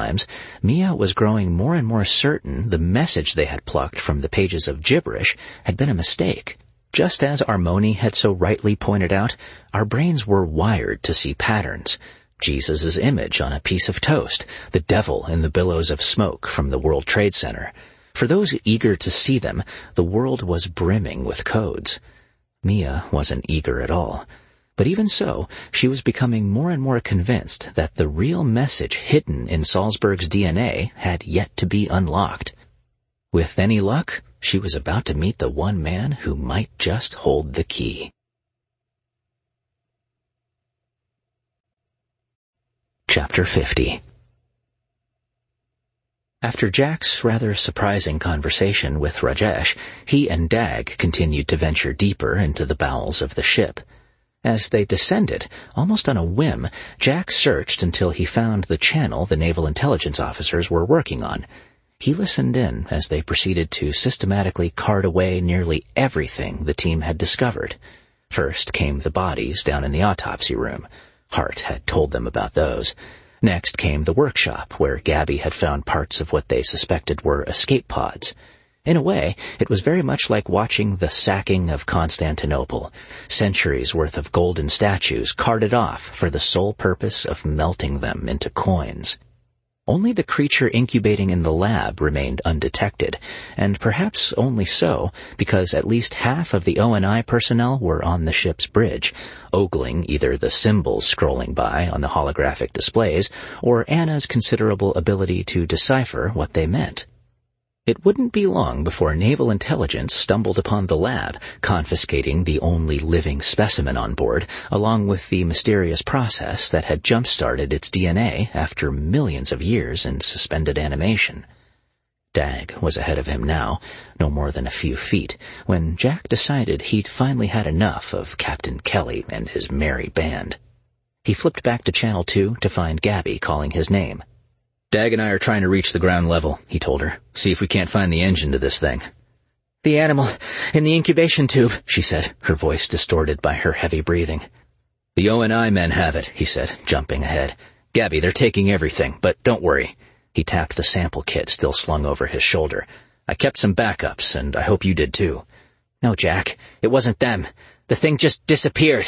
times, Mia was growing more and more certain the message they had plucked from the pages of gibberish had been a mistake. Just as Armoni had so rightly pointed out, our brains were wired to see patterns. Jesus' image on a piece of toast, the devil in the billows of smoke from the World Trade Center. For those eager to see them, the world was brimming with codes. Mia wasn't eager at all. But even so, she was becoming more and more convinced that the real message hidden in Salzburg's DNA had yet to be unlocked. With any luck, she was about to meet the one man who might just hold the key. Chapter 50. After Jack's rather surprising conversation with Rajesh, he and Dag continued to venture deeper into the bowels of the ship. As they descended, almost on a whim, Jack searched until he found the channel the naval intelligence officers were working on. He listened in as they proceeded to systematically cart away nearly everything the team had discovered. First came the bodies down in the autopsy room. Hart had told them about those. Next came the workshop, where Gabby had found parts of what they suspected were escape pods. In a way, it was very much like watching the sacking of Constantinople, centuries' worth of golden statues carted off for the sole purpose of melting them into coins. Only the creature incubating in the lab remained undetected, and perhaps only so because at least half of the O&I personnel were on the ship's bridge, ogling either the symbols scrolling by on the holographic displays or Anna's considerable ability to decipher what they meant. It wouldn't be long before naval intelligence stumbled upon the lab, confiscating the only living specimen on board, along with the mysterious process that had jump-started its DNA after millions of years in suspended animation. Dag was ahead of him now, no more than a few feet, when Jack decided he'd finally had enough of Captain Kelly and his merry band. He flipped back to Channel 2 to find Gabby calling his name. "Dag and I are trying to reach the ground level," he told her. "See if we can't find the engine to this thing." "The animal in the incubation tube," she said, her voice distorted by her heavy breathing. "The O&I men have it," he said, jumping ahead. "Gabby, they're taking everything, but don't worry." He tapped the sample kit still slung over his shoulder. "I kept some backups, and I hope you did too." "No, Jack, it wasn't them. The thing just disappeared."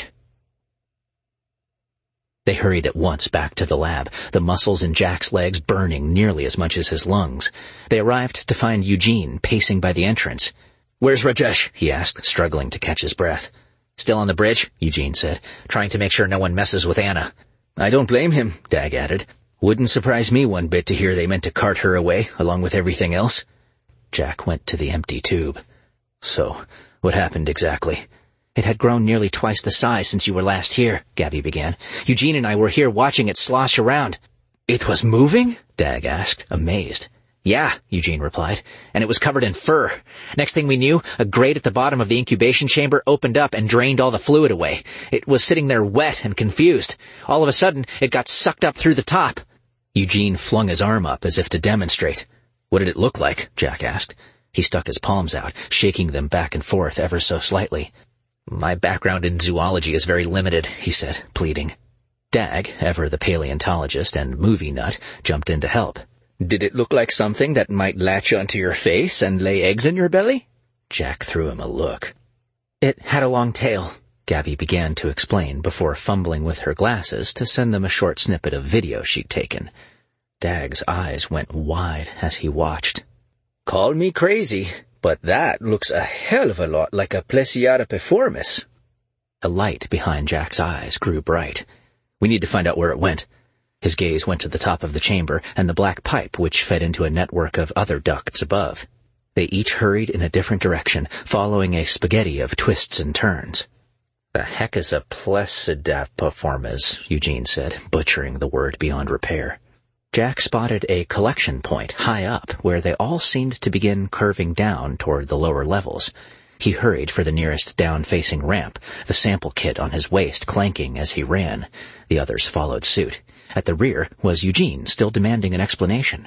They hurried at once back to the lab, the muscles in Jack's legs burning nearly as much as his lungs. They arrived to find Eugene pacing by the entrance. "Where's Rajesh?" he asked, struggling to catch his breath. "Still on the bridge," Eugene said, "trying to make sure no one messes with Anna." "I don't blame him," Dag added. "Wouldn't surprise me one bit to hear they meant to cart her away, along with everything else." Jack went to the empty tube. "So, what happened exactly?" "It had grown nearly twice the size since you were last here," Gabby began. "Eugene and I were here watching it slosh around." "It was moving?" Dag asked, amazed. "Yeah," Eugene replied, "and it was covered in fur. Next thing we knew, a grate at the bottom of the incubation chamber opened up and drained all the fluid away. It was sitting there wet and confused. All of a sudden, it got sucked up through the top." Eugene flung his arm up as if to demonstrate. "What did it look like?" Jack asked. He stuck his palms out, shaking them back and forth ever so slightly. "My background in zoology is very limited," he said, pleading. Dag, ever the paleontologist and movie nut, jumped in to help. "Did it look like something that might latch onto your face and lay eggs in your belly?" Jack threw him a look. "It had a long tail," Gabby began to explain before fumbling with her glasses to send them a short snippet of video she'd taken. Dag's eyes went wide as he watched. "Call me crazy, but that looks a hell of a lot like a Plesiadapiformis." A light behind Jack's eyes grew bright. "We need to find out where it went." His gaze went to the top of the chamber and the black pipe which fed into a network of other ducts above. They each hurried in a different direction, following a spaghetti of twists and turns. "The heck is a Plesiadapiformis?" Eugene said, butchering the word beyond repair. Jack spotted a collection point high up where they all seemed to begin curving down toward the lower levels. He hurried for the nearest down-facing ramp, the sample kit on his waist clanking as he ran. The others followed suit. At the rear was Eugene, still demanding an explanation.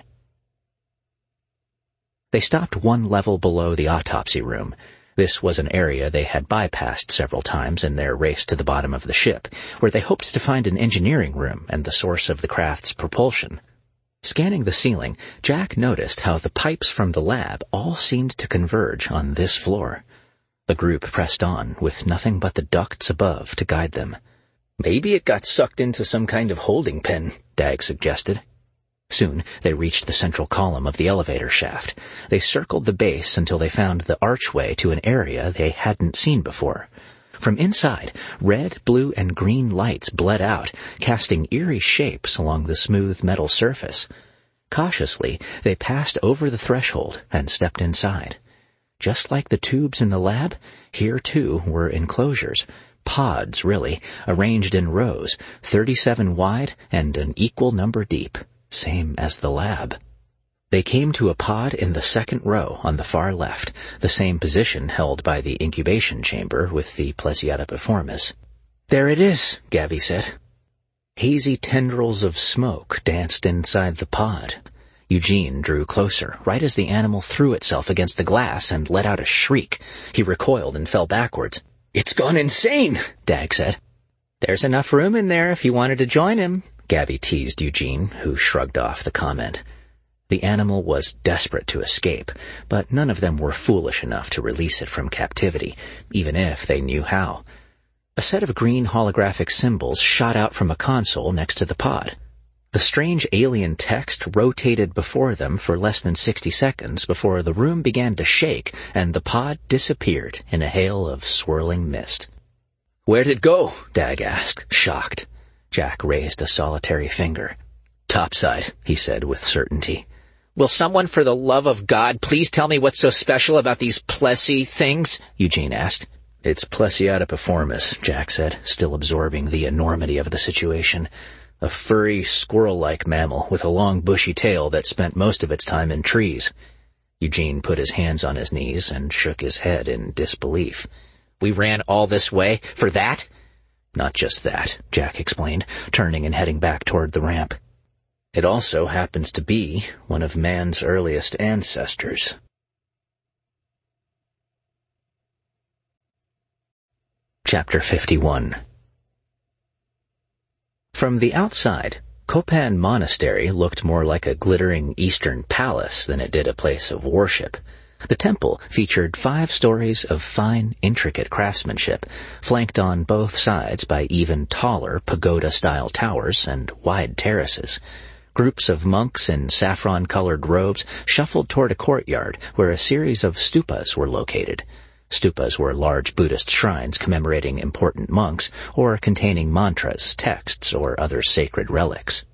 They stopped one level below the autopsy room. This was an area they had bypassed several times in their race to the bottom of the ship, where they hoped to find an engineering room and the source of the craft's propulsion. Scanning the ceiling, Jack noticed how the pipes from the lab all seemed to converge on this floor. The group pressed on, with nothing but the ducts above to guide them. "Maybe it got sucked into some kind of holding pen," Dag suggested. Soon they reached the central column of the elevator shaft. They circled the base until they found the archway to an area they hadn't seen before. From inside, red, blue, and green lights bled out, casting eerie shapes along the smooth metal surface. Cautiously, they passed over the threshold and stepped inside. Just like the tubes in the lab, here too were enclosures, pods really, arranged in rows, 37 wide and an equal number deep, same as the lab. They came to a pod in the second row on the far left, the same position held by the incubation chamber with the Plesiata biformis. "There it is," Gavi said. Hazy tendrils of smoke danced inside the pod. Eugene drew closer, right as the animal threw itself against the glass and let out a shriek. He recoiled and fell backwards. "It's gone insane," Dag said. "There's enough room in there if you wanted to join him," Gavi teased Eugene, who shrugged off the comment. The animal was desperate to escape, but none of them were foolish enough to release it from captivity, even if they knew how. A set of green holographic symbols shot out from a console next to the pod. The strange alien text rotated before them for less than 60 seconds before the room began to shake and the pod disappeared in a hail of swirling mist. "Where'd it go?" Dag asked, shocked. Jack raised a solitary finger. "Topside," he said with certainty. "Will someone, for the love of God, please tell me what's so special about these Plessy things?" Eugene asked. "It's Plesiata biformis," Jack said, still absorbing the enormity of the situation. "A furry, squirrel-like mammal with a long, bushy tail that spent most of its time in trees." Eugene put his hands on his knees and shook his head in disbelief. "We ran all this way for that?" "Not just that," Jack explained, turning and heading back toward the ramp. "It also happens to be one of man's earliest ancestors." Chapter 51. From the outside, Copan Monastery looked more like a glittering Eastern palace than it did a place of worship. The temple featured 5 stories of fine, intricate craftsmanship, flanked on both sides by even taller pagoda-style towers and wide terraces. Groups of monks in saffron-colored robes shuffled toward a courtyard where a series of stupas were located. Stupas were large Buddhist shrines commemorating important monks or containing mantras, texts, or other sacred relics.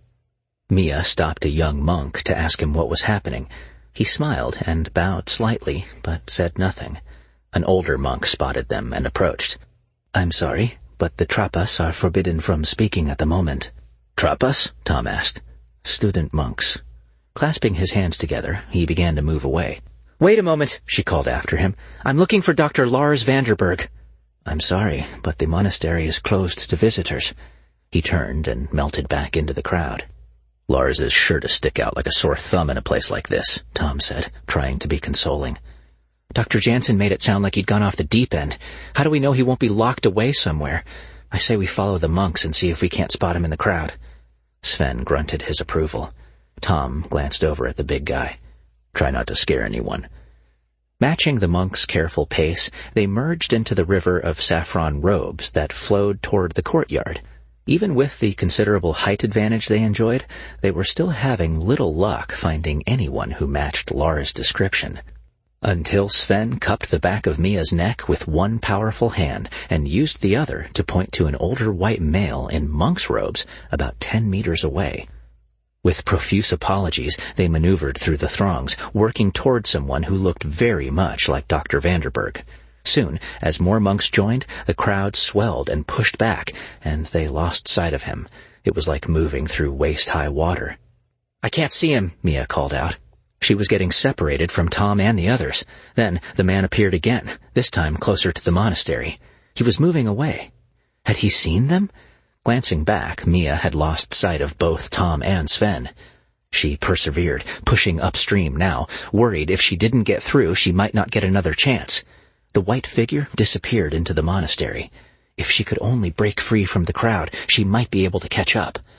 Mia stopped a young monk to ask him what was happening. He smiled and bowed slightly, but said nothing. An older monk spotted them and approached. "I'm sorry, but the Trapas are forbidden from speaking at the moment." "Trapas?" Tom asked. "Student monks." Clasping his hands together, he began to move away. "Wait a moment," she called after him. "I'm looking for Dr. Lars Vanderberg." "I'm sorry, but the monastery is closed to visitors." He turned and melted back into the crowd. "Lars is sure to stick out like a sore thumb in a place like this," Tom said, trying to be consoling. "Dr. Jansen made it sound like he'd gone off the deep end. How do we know he won't be locked away somewhere? I say we follow the monks and see if we can't spot him in the crowd." Sven grunted his approval. Tom glanced over at the big guy. "Try not to scare anyone." Matching the monks' careful pace, they merged into the river of saffron robes that flowed toward the courtyard. Even with the considerable height advantage they enjoyed, they were still having little luck finding anyone who matched Lars' description. Until Sven cupped the back of Mia's neck with one powerful hand and used the other to point to an older white male in monk's robes about 10 meters away. With profuse apologies, they maneuvered through the throngs, working toward someone who looked very much like Dr. Vanderberg. Soon, as more monks joined, the crowd swelled and pushed back, and they lost sight of him. It was like moving through waist-high water. "I can't see him," Mia called out. She was getting separated from Tom and the others. Then the man appeared again, this time closer to the monastery. He was moving away. Had he seen them? Glancing back, Mia had lost sight of both Tom and Sven. She persevered, pushing upstream now, worried if she didn't get through, she might not get another chance. The white figure disappeared into the monastery. If she could only break free from the crowd, she might be able to catch up.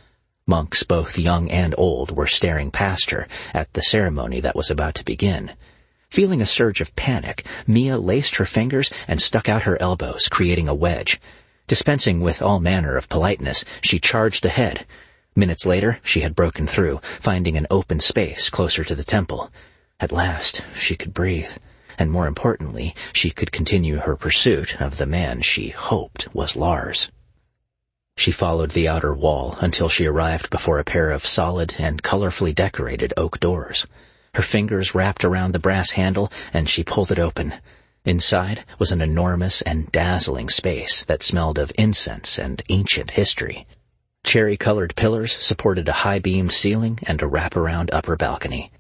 Monks both young and old were staring past her at the ceremony that was about to begin. Feeling a surge of panic, Mia laced her fingers and stuck out her elbows, creating a wedge. Dispensing with all manner of politeness, she charged ahead. Minutes later, she had broken through, finding an open space closer to the temple. At last, she could breathe, and more importantly, she could continue her pursuit of the man she hoped was Lars. She followed the outer wall until she arrived before a pair of solid and colorfully decorated oak doors. Her fingers wrapped around the brass handle, and she pulled it open. Inside was an enormous and dazzling space that smelled of incense and ancient history. Cherry-colored pillars supported a high-beamed ceiling and a wraparound upper balcony.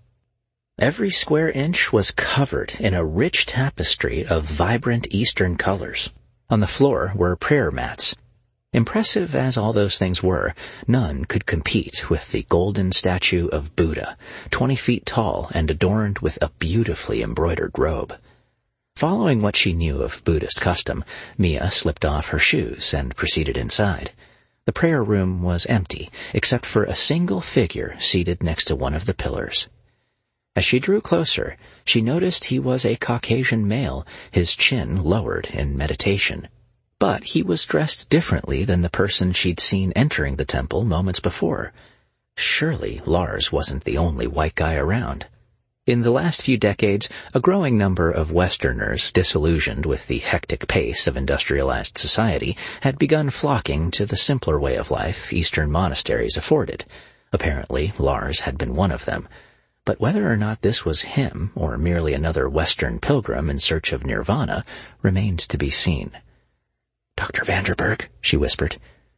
Every square inch was covered in a rich tapestry of vibrant Eastern colors. On the floor were prayer mats. Impressive as all those things were, none could compete with the golden statue of Buddha, 20 feet tall and adorned with a beautifully embroidered robe. Following what she knew of Buddhist custom, Mia slipped off her shoes and proceeded inside. The prayer room was empty, except for a single figure seated next to one of the pillars. As she drew closer, she noticed he was a Caucasian male, his chin lowered in meditation. But he was dressed differently than the person she'd seen entering the temple moments before. Surely Lars wasn't the only white guy around. In the last few decades, a growing number of Westerners, disillusioned with the hectic pace of industrialized society, had begun flocking to the simpler way of life Eastern monasteries afforded. Apparently, Lars had been one of them. But whether or not this was him, or merely another Western pilgrim in search of nirvana, remained to be seen. "Dr. Vanderberg," she whispered.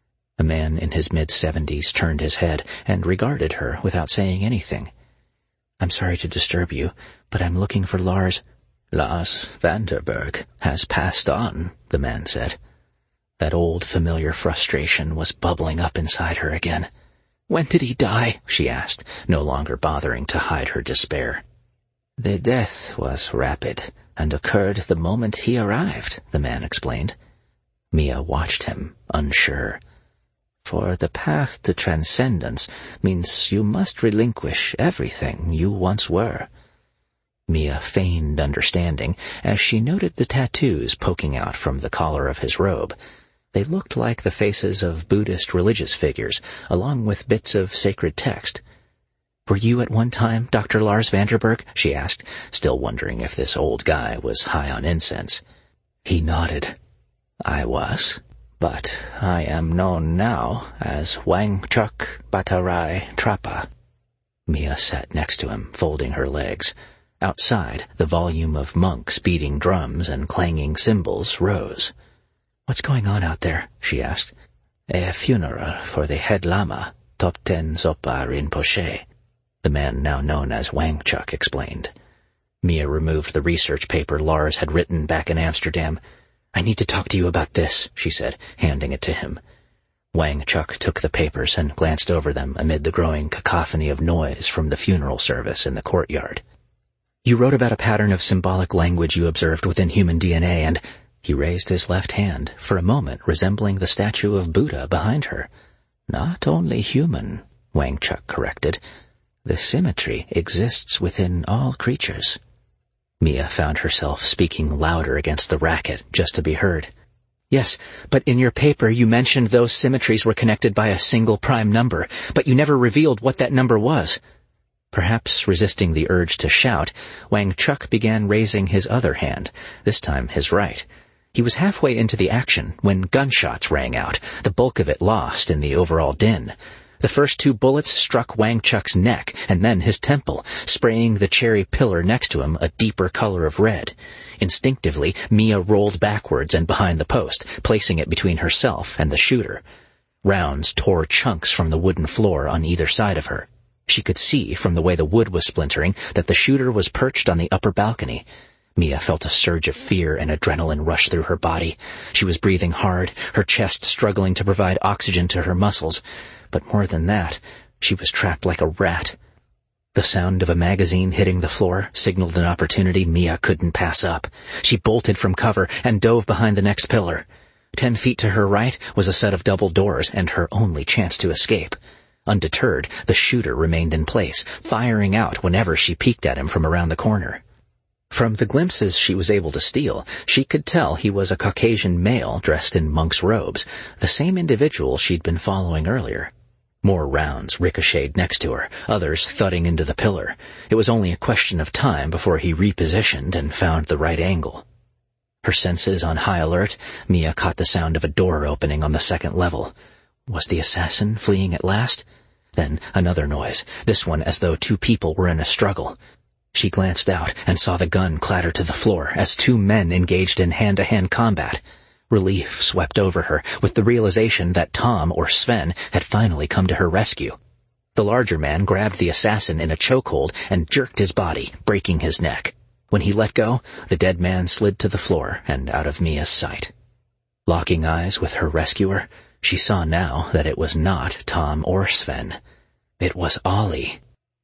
A man in his mid-70s turned his head and regarded her without saying anything. "I'm sorry to disturb you, but I'm looking for Lars." "Lars Vanderberg has passed on," the man said. That old familiar frustration was bubbling up inside her again. "When did he die?" she asked, no longer bothering to hide her despair. "The death was rapid and occurred the moment he arrived," the man explained. Mia watched him, unsure. "For the path to transcendence means you must relinquish everything you once were." Mia feigned understanding as she noted the tattoos poking out from the collar of his robe. They looked like the faces of Buddhist religious figures, along with bits of sacred text. "Were you at one time Dr. Lars Vanderberg?" she asked, still wondering if this old guy was high on incense. He nodded. "I was, but I am known now as Wangchuk Batarai Trapa." Mia sat next to him, folding her legs. Outside, the volume of monks beating drums and clanging cymbals rose. "What's going on out there?" she asked. "A funeral for the head lama, Topten Zopa Rinpoche," the man now known as Wangchuk explained. Mia removed the research paper Lars had written back in Amsterdam. "I need to talk to you about this," she said, handing it to him. Wangchuk took the papers and glanced over them amid the growing cacophony of noise from the funeral service in the courtyard. "You wrote about a pattern of symbolic language you observed within human DNA, and—" He raised his left hand, for a moment resembling the statue of Buddha behind her. "Not only human," Wangchuk corrected. "The symmetry exists within all creatures." Mia found herself speaking louder against the racket just to be heard. "Yes, but in your paper you mentioned those symmetries were connected by a single prime number, but you never revealed what that number was." Perhaps resisting the urge to shout, Wangchuk began raising his other hand, this time his right. He was halfway into the action when gunshots rang out, the bulk of it lost in the overall din. The first 2 bullets struck Wangchuk's neck and then his temple, spraying the cherry pillar next to him a deeper color of red. Instinctively, Mia rolled backwards and behind the post, placing it between herself and the shooter. Rounds tore chunks from the wooden floor on either side of her. She could see, from the way the wood was splintering, that the shooter was perched on the upper balcony. Mia felt a surge of fear and adrenaline rush through her body. She was breathing hard, her chest struggling to provide oxygen to her muscles. But more than that, she was trapped like a rat. The sound of a magazine hitting the floor signaled an opportunity Mia couldn't pass up. She bolted from cover and dove behind the next pillar. 10 feet to her right was a set of double doors and her only chance to escape. Undeterred, the shooter remained in place, firing out whenever she peeked at him from around the corner. From the glimpses she was able to steal, she could tell he was a Caucasian male dressed in monk's robes, the same individual she'd been following earlier. More rounds ricocheted next to her, others thudding into the pillar. It was only a question of time before he repositioned and found the right angle. Her senses on high alert, Mia caught the sound of a door opening on the second level. Was the assassin fleeing at last? Then another noise, this one as though two people were in a struggle. She glanced out and saw the gun clatter to the floor as two men engaged in hand-to-hand combat. Relief swept over her with the realization that Tom or Sven had finally come to her rescue. The larger man grabbed the assassin in a chokehold and jerked his body, breaking his neck. When he let go, the dead man slid to the floor and out of Mia's sight. Locking eyes with her rescuer, she saw now that it was not Tom or Sven. It was Ollie.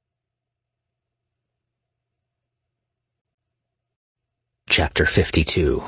Chapter 52.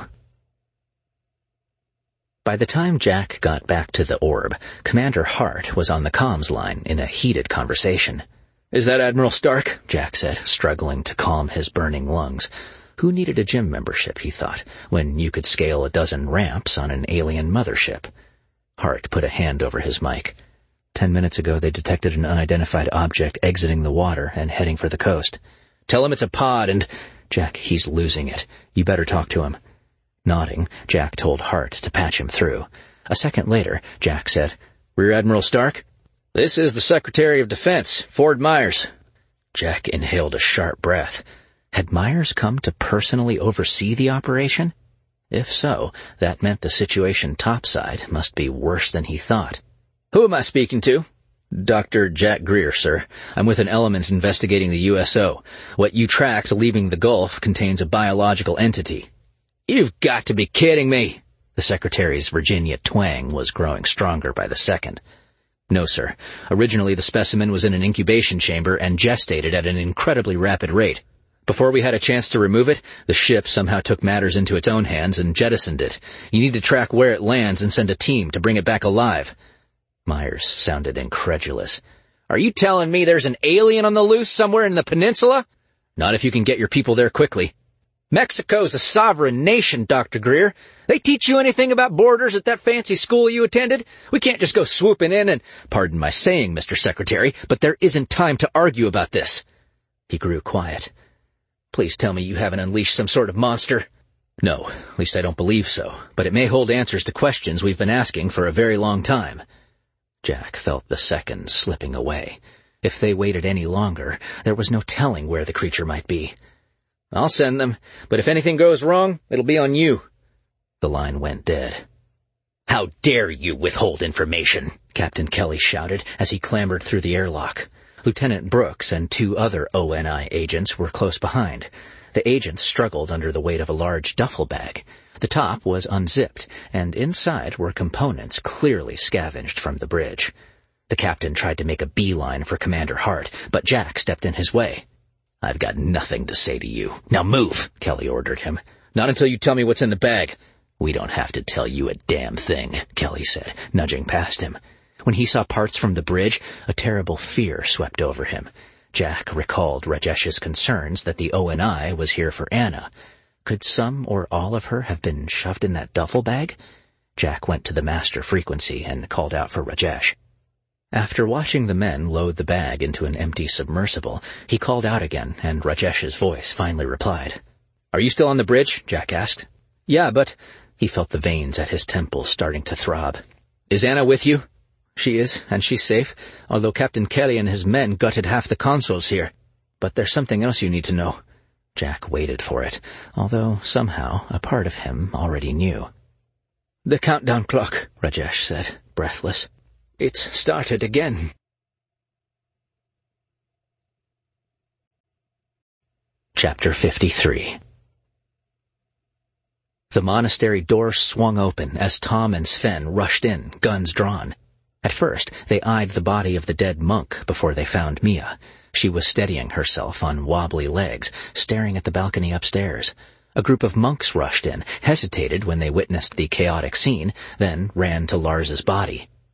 By the time Jack got back to the orb, Commander Hart was on the comms line in a heated conversation. "Is that Admiral Stark?" Jack said, struggling to calm his burning lungs. Who needed a gym membership, he thought, when you could scale a dozen ramps on an alien mothership? Hart put a hand over his mic. 10 minutes ago they detected an unidentified object exiting the water and heading for the coast. "Tell him it's a pod and—" "Jack, he's losing it. You better talk to him." Nodding, Jack told Hart to patch him through. A second later, Jack said, "Rear Admiral Stark? This is the Secretary of Defense, Ford Myers." Jack inhaled a sharp breath. Had Myers come to personally oversee the operation? If so, that meant the situation topside must be worse than he thought. "Who am I speaking to?" "Dr. Jack Greer, sir. I'm with an element investigating the USO. What you tracked leaving the Gulf contains a biological entity." "You've got to be kidding me!" The Secretary's Virginia twang was growing stronger by the second. "No, sir. Originally the specimen was in an incubation chamber and gestated at an incredibly rapid rate. Before we had a chance to remove it, the ship somehow took matters into its own hands and jettisoned it. You need to track where it lands and send a team to bring it back alive." Myers sounded incredulous. "Are you telling me there's an alien on the loose somewhere in the peninsula?" "Not if you can get your people there quickly." "Mexico's a sovereign nation, Dr. Greer. They teach you anything about borders at that fancy school you attended? We can't just go swooping in and—" "Pardon my saying, Mr. Secretary, but there isn't time to argue about this." He grew quiet. "Please tell me you haven't unleashed some sort of monster." "No, at least I don't believe so, but it may hold answers to questions we've been asking for a very long time." Jack felt the seconds slipping away. If they waited any longer, there was no telling where the creature might be. "I'll send them, but if anything goes wrong, it'll be on you." The line went dead. "How dare you withhold information?" Captain Kelly shouted as he clambered through the airlock. Lieutenant Brooks and two other ONI agents were close behind. The agents struggled under the weight of a large duffel bag. The top was unzipped, and inside were components clearly scavenged from the bridge. The captain tried to make a beeline for Commander Hart, but Jack stepped in his way. "I've got nothing to say to you. Now move," Kelly ordered him. "Not until you tell me what's in the bag." "We don't have to tell you a damn thing," Kelly said, nudging past him. When he saw parts from the bridge, a terrible fear swept over him. Jack recalled Rajesh's concerns that the ONI was here for Anna. Could some or all of her have been shoved in that duffel bag? Jack went to the master frequency and called out for Rajesh. After watching the men load the bag into an empty submersible, he called out again, and Rajesh's voice finally replied. "Are you still on the bridge?" Jack asked. "Yeah, but—" He felt the veins at his temples starting to throb. "Is Anna with you?" "She is, and she's safe, although Captain Kelly and his men gutted half the consoles here. But there's something else you need to know." Jack waited for it, although somehow a part of him already knew. "The countdown clock," Rajesh said, breathless. "It's started again." Chapter 53. The monastery door swung open as Tom and Sven rushed in, guns drawn. At first, they eyed the body of the dead monk before they found Mia. She was steadying herself on wobbly legs, staring at the balcony upstairs. A group of monks rushed in, hesitated when they witnessed the chaotic scene, then ran to Lars's body.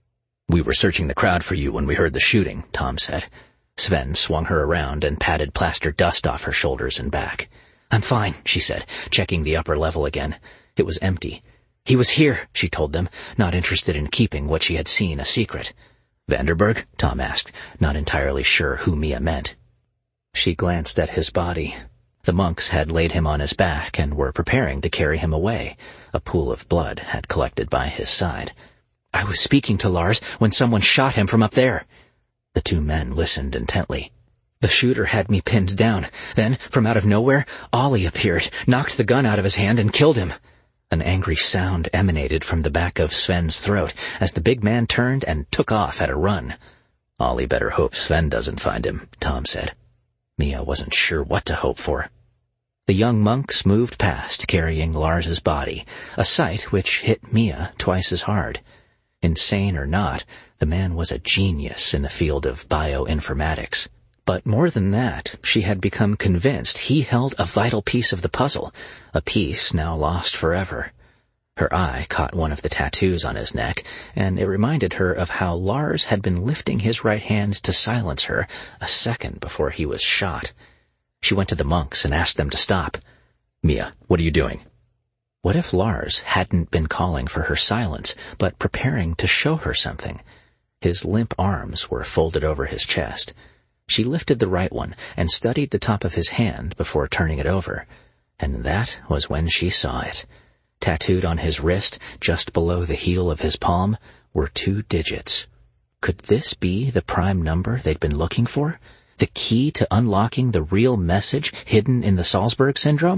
"We were searching the crowd for you when we heard the shooting," Tom said. Sven swung her around and patted plaster dust off her shoulders and back. "I'm fine," she said, checking the upper level again. It was empty. "He was here," she told them, not interested in keeping what she had seen a secret. "Vanderberg?" Tom asked, not entirely sure who Mia meant. She glanced at his body. The monks had laid him on his back and were preparing to carry him away. A pool of blood had collected by his side. "I was speaking to Lars when someone shot him from up there." The two men listened intently. "The shooter had me pinned down. Then, from out of nowhere, Ollie appeared, knocked the gun out of his hand, and killed him." An angry sound emanated from the back of Sven's throat as the big man turned and took off at a run. "Ollie better hope Sven doesn't find him," Tom said. Mia wasn't sure what to hope for. The young monks moved past, carrying Lars's body, a sight which hit Mia twice as hard. Insane or not, the man was a genius in the field of bioinformatics. But more than that, she had become convinced he held a vital piece of the puzzle, a piece now lost forever. Her eye caught one of the tattoos on his neck, and it reminded her of how Lars had been lifting his right hand to silence her a second before he was shot. She went to the monks and asked them to stop. "Mia, what are you doing?" What if Lars hadn't been calling for her silence, but preparing to show her something? His limp arms were folded over his chest. She lifted the right one and studied the top of his hand before turning it over. And that was when she saw it. Tattooed on his wrist, just below the heel of his palm, were 2 digits. Could this be the prime number they'd been looking for? The key to unlocking the real message hidden in the Salzburg syndrome?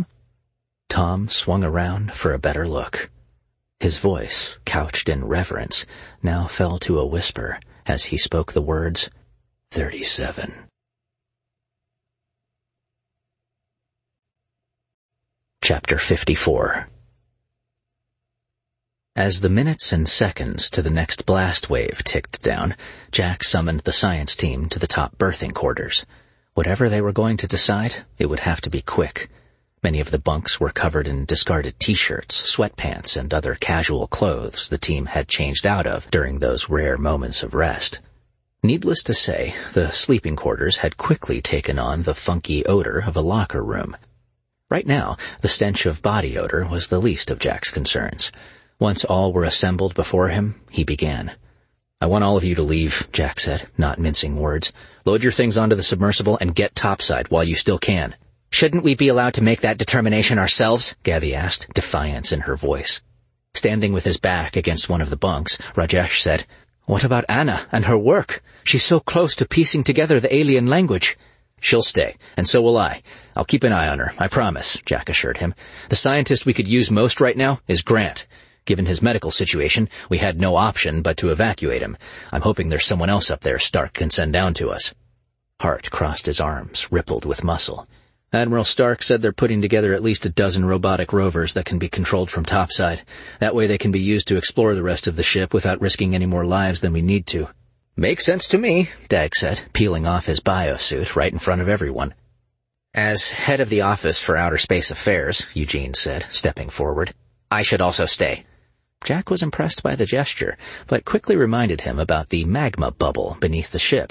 Tom swung around for a better look. His voice, couched in reverence, now fell to a whisper as he spoke the words, 37. Chapter 54. As the minutes and seconds to the next blast wave ticked down, Jack summoned the science team to the top berthing quarters. Whatever they were going to decide, it would have to be quick. Many of the bunks were covered in discarded t-shirts, sweatpants, and other casual clothes the team had changed out of during those rare moments of rest. Needless to say, the sleeping quarters had quickly taken on the funky odor of a locker room. Right now, the stench of body odor was the least of Jack's concerns. Once all were assembled before him, he began. "I want all of you to leave," Jack said, not mincing words. "Load your things onto the submersible and get topside while you still can." "Shouldn't we be allowed to make that determination ourselves?" Gavi asked, defiance in her voice. Standing with his back against one of the bunks, Rajesh said, "What about Anna and her work? She's so close to piecing together the alien language." "She'll stay, and so will I. I'll keep an eye on her, I promise," Jack assured him. "The scientist we could use most right now is Grant. Given his medical situation, we had no option but to evacuate him. I'm hoping there's someone else up there Stark can send down to us." Hart crossed his arms, rippled with muscle. "Admiral Stark said they're putting together at least a dozen robotic rovers that can be controlled from topside. That way they can be used to explore the rest of the ship without risking any more lives than we need to." "Makes sense to me," Dag said, peeling off his biosuit right in front of everyone. "As head of the Office for Outer Space Affairs," Eugene said, stepping forward, "I should also stay." Jack was impressed by the gesture, but quickly reminded him about the magma bubble beneath the ship.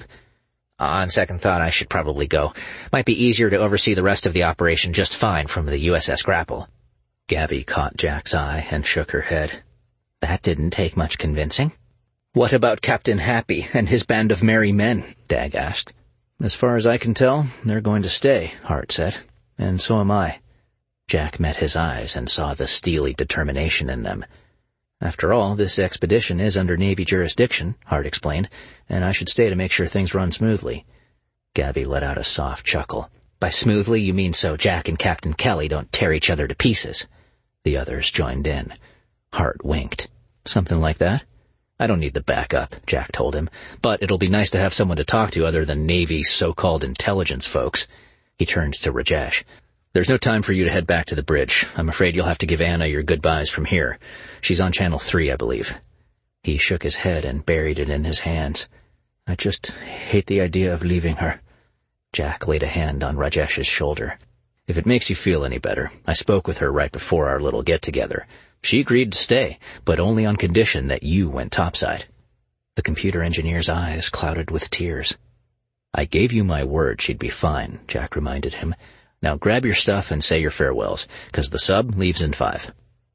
"On second thought, I should probably go. Might be easier to oversee the rest of the operation just fine from the USS Grapple." Gavi caught Jack's eye and shook her head. "That didn't take much convincing." "What about Captain Happy and his band of merry men?" Dag asked. "As far as I can tell, they're going to stay," Hart said. "And so am I." Jack met his eyes and saw the steely determination in them. "After all, this expedition is under Navy jurisdiction," Hart explained, "and I should stay to make sure things run smoothly." Gavi let out a soft chuckle. "By smoothly, you mean so Jack and Captain Kelly don't tear each other to pieces." The others joined in. Hart winked. "Something like that?" "I don't need the backup," Jack told him, "but it'll be nice to have someone to talk to other than Navy so-called intelligence folks." He turned to Rajesh. "There's no time for you to head back to the bridge. I'm afraid you'll have to give Anna your goodbyes from here. She's on Channel 3, I believe." He shook his head and buried it in his hands. "I just hate the idea of leaving her." Jack laid a hand on Rajesh's shoulder. "If it makes you feel any better, I spoke with her right before our little get-together. She agreed to stay, but only on condition that you went topside." The computer engineer's eyes clouded with tears. "I gave you my word she'd be fine," Jack reminded him. "Now grab your stuff and say your farewells, 'cause the sub leaves in 5.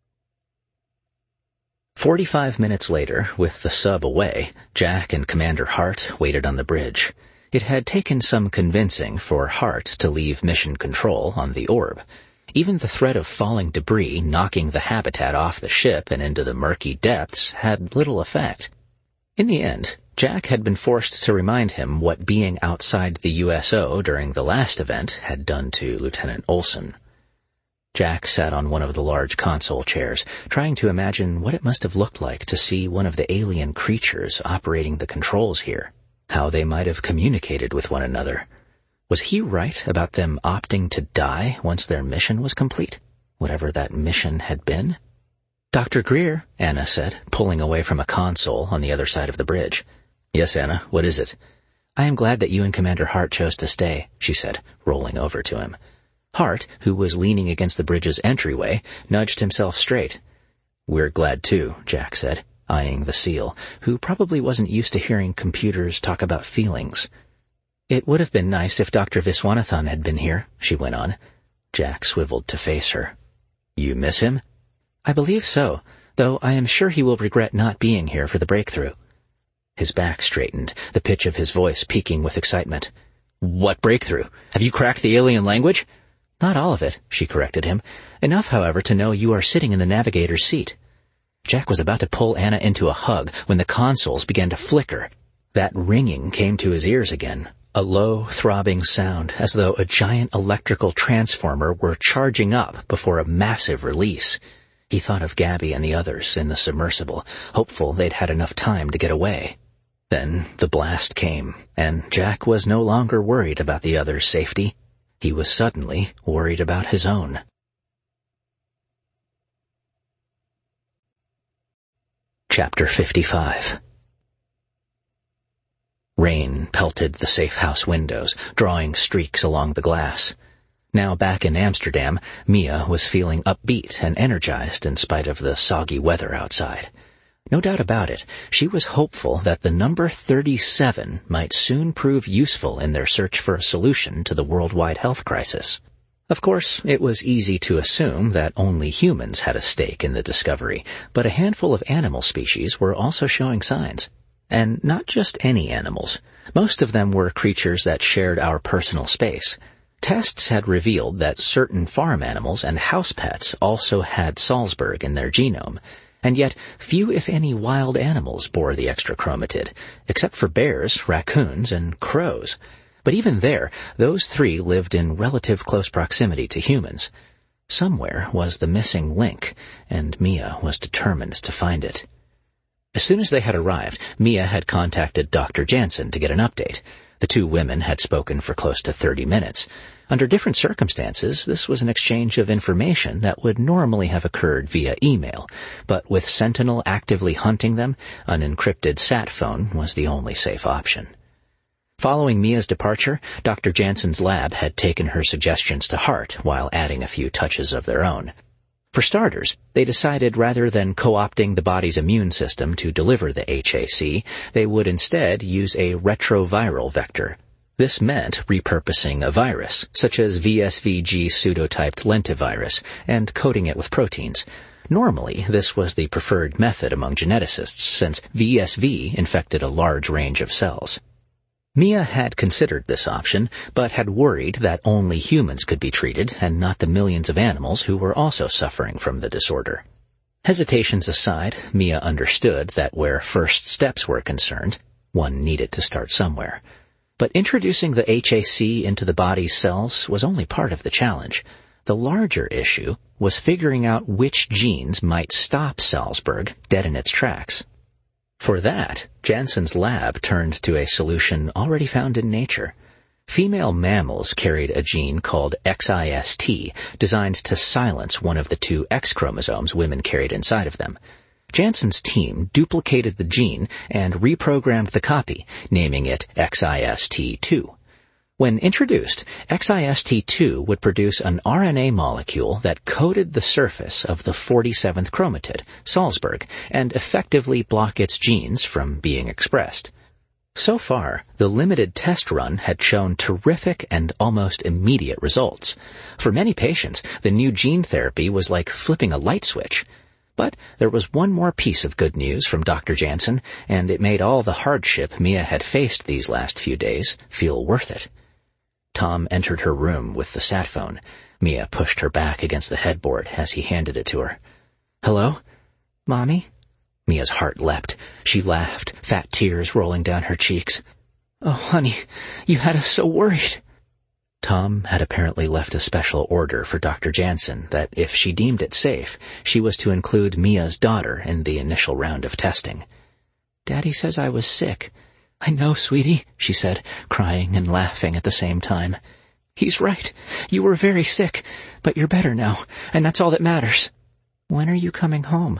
45 minutes later, with the sub away, Jack and Commander Hart waited on the bridge. It had taken some convincing for Hart to leave mission control on the orb. Even the threat of falling debris knocking the habitat off the ship and into the murky depths had little effect. In the end, Jack had been forced to remind him what being outside the USO during the last event had done to Lieutenant Olson. Jack sat on one of the large console chairs, trying to imagine what it must have looked like to see one of the alien creatures operating the controls here, how they might have communicated with one another. Was he right about them opting to die once their mission was complete, whatever that mission had been? "Dr. Greer," Anna said, pulling away from a console on the other side of the bridge. "Yes, Anna, what is it?" "I am glad that you and Commander Hart chose to stay," she said, rolling over to him. Hart, who was leaning against the bridge's entryway, nudged himself straight. "We're glad too," Jack said, eyeing the SEAL, who probably wasn't used to hearing computers talk about feelings. "It would have been nice if Dr. Viswanathan had been here," she went on. Jack swiveled to face her. "You miss him?" "I believe so, though I am sure he will regret not being here for the breakthrough." His back straightened, the pitch of his voice peaking with excitement. "What breakthrough? Have you cracked the alien language?" "Not all of it," she corrected him. "Enough, however, to know you are sitting in the navigator's seat." Jack was about to pull Anna into a hug when the consoles began to flicker. That ringing came to his ears again, a low, throbbing sound, as though a giant electrical transformer were charging up before a massive release. He thought of Gabby and the others in the submersible, hopeful they'd had enough time to get away. Then the blast came, and Jack was no longer worried about the others' safety. He was suddenly worried about his own. Chapter 55. Rain pelted the safe house windows, drawing streaks along the glass. Now back in Amsterdam, Mia was feeling upbeat and energized in spite of the soggy weather outside. No doubt about it, she was hopeful that the number 37 might soon prove useful in their search for a solution to the worldwide health crisis. Of course, it was easy to assume that only humans had a stake in the discovery, but a handful of animal species were also showing signs. And not just any animals. Most of them were creatures that shared our personal space. Tests had revealed that certain farm animals and house pets also had Salzburg in their genome, and yet few if any wild animals bore the extra chromatid, except for bears, raccoons, and crows. But even there, those three lived in relative close proximity to humans. Somewhere was the missing link, and Mia was determined to find it. As soon as they had arrived, Mia had contacted Dr. Jansen to get an update. The two women had spoken for close to 30 minutes. Under different circumstances, this was an exchange of information that would normally have occurred via email, but with Sentinel actively hunting them, an encrypted sat phone was the only safe option. Following Mia's departure, Dr. Jansen's lab had taken her suggestions to heart while adding a few touches of their own. For starters, they decided rather than co-opting the body's immune system to deliver the HAC, they would instead use a retroviral vector. This meant repurposing a virus, such as VSV-G pseudotyped lentivirus, and coating it with proteins. Normally, this was the preferred method among geneticists, since VSV infected a large range of cells. Mia had considered this option, but had worried that only humans could be treated and not the millions of animals who were also suffering from the disorder. Hesitations aside, Mia understood that where first steps were concerned, one needed to start somewhere. But introducing the HAC into the body's cells was only part of the challenge. The larger issue was figuring out which genes might stop Salzburg dead in its tracks. For that, Jansen's lab turned to a solution already found in nature. Female mammals carried a gene called XIST, designed to silence one of the two X chromosomes women carried inside of them. Jansen's team duplicated the gene and reprogrammed the copy, naming it XIST2. When introduced, XIST2 would produce an RNA molecule that coated the surface of the 47th chromatid, Salzburg, and effectively block its genes from being expressed. So far, the limited test run had shown terrific and almost immediate results. For many patients, the new gene therapy was like flipping a light switch. But there was one more piece of good news from Dr. Jansen, and it made all the hardship Mia had faced these last few days feel worth it. Tom entered her room with the sat phone. Mia pushed her back against the headboard as he handed it to her. "Hello? Mommy?" Mia's heart leapt. She laughed, fat tears rolling down her cheeks. "Oh, honey, you had us so worried." Tom had apparently left a special order for Dr. Jansen that if she deemed it safe, she was to include Mia's daughter in the initial round of testing. "Daddy says I was sick." "I know, sweetie," she said, crying and laughing at the same time. "He's right. You were very sick, but you're better now, and that's all that matters." "When are you coming home?"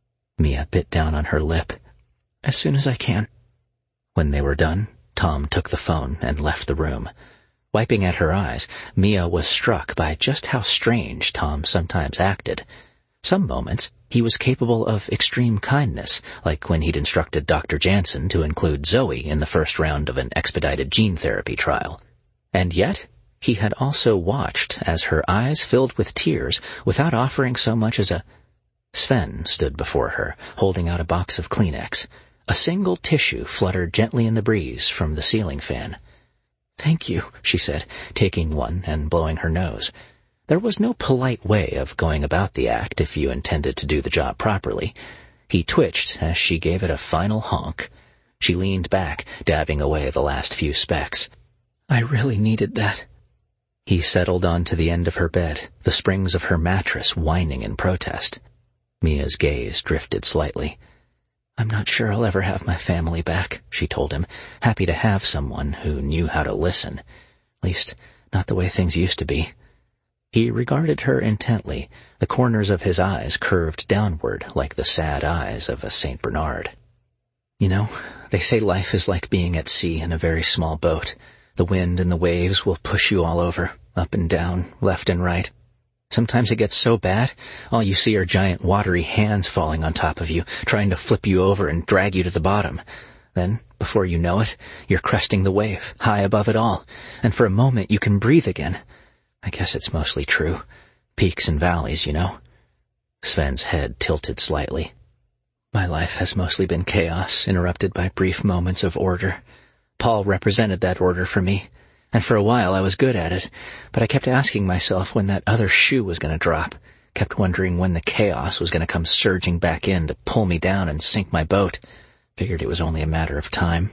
Mia bit down on her lip. "As soon as I can." When they were done, Tom took the phone and left the room. Wiping at her eyes, Mia was struck by just how strange Tom sometimes acted. Some moments, he was capable of extreme kindness, like when he'd instructed Dr. Jansen to include Zoe in the first round of an expedited gene therapy trial. And yet, he had also watched as her eyes filled with tears without offering so much as a... Sven stood before her, holding out a box of Kleenex. A single tissue fluttered gently in the breeze from the ceiling fan. "Thank you," she said, taking one and blowing her nose. There was no polite way of going about the act if you intended to do the job properly. He twitched as she gave it a final honk. She leaned back, dabbing away the last few specks. "I really needed that." He settled onto the end of her bed, the springs of her mattress whining in protest. Mia's gaze drifted slightly. "I'm not sure I'll ever have my family back," she told him, happy to have someone who knew how to listen. At least, not the way things used to be. He regarded her intently, the corners of his eyes curved downward like the sad eyes of a St. Bernard. "You know, they say life is like being at sea in a very small boat. The wind and the waves will push you all over, up and down, left and right. Sometimes it gets so bad, all you see are giant watery hands falling on top of you, trying to flip you over and drag you to the bottom. Then, before you know it, you're cresting the wave, high above it all, and for a moment you can breathe again. I guess it's mostly true. Peaks and valleys, you know." Sven's head tilted slightly. "My life has mostly been chaos, interrupted by brief moments of order. Paul represented that order for me, and for a while I was good at it, but I kept asking myself when that other shoe was going to drop, kept wondering when the chaos was going to come surging back in to pull me down and sink my boat. Figured it was only a matter of time."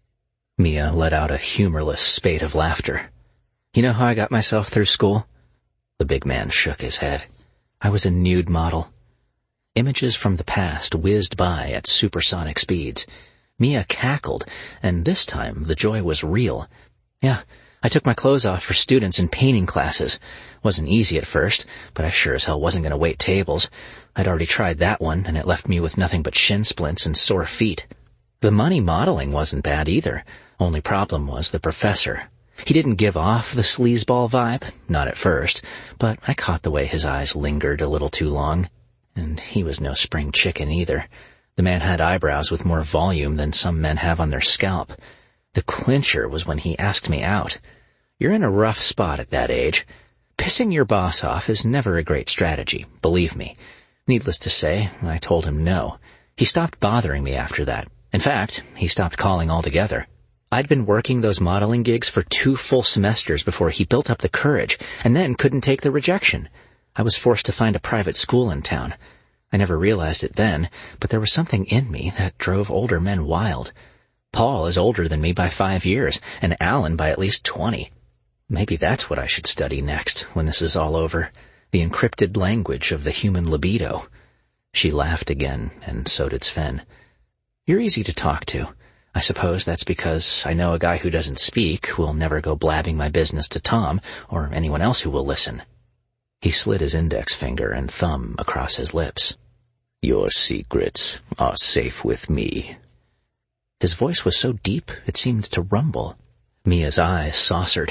Mia let out a humorless spate of laughter. "You know how I got myself through school?" The big man shook his head. "I was a nude model." Images from the past whizzed by at supersonic speeds. Mia cackled, and this time the joy was real. "Yeah, I took my clothes off for students in painting classes. Wasn't easy at first, but I sure as hell wasn't going to wait tables. I'd already tried that one, and it left me with nothing but shin splints and sore feet. The money modeling wasn't bad either. Only problem was the professor. He didn't give off the sleazeball vibe, not at first, but I caught the way his eyes lingered a little too long. And he was no spring chicken either. The man had eyebrows with more volume than some men have on their scalp. The clincher was when he asked me out. You're in a rough spot at that age. Pissing your boss off is never a great strategy, believe me. Needless to say, I told him no. He stopped bothering me after that. In fact, he stopped calling altogether. I'd been working those modeling gigs for 2 full semesters before he built up the courage, and then couldn't take the rejection. I was forced to find a private school in town. I never realized it then, but there was something in me that drove older men wild. Paul is older than me by 5 years, and Alan by at least 20. Maybe that's what I should study next, when this is all over. The encrypted language of the human libido. She laughed again, and so did Sven. You're easy to talk to. I suppose that's because I know a guy who doesn't speak who will never go blabbing my business to Tom or anyone else who will listen. He slid his index finger and thumb across his lips. Your secrets are safe with me. His voice was so deep it seemed to rumble. Mia's eyes saucered.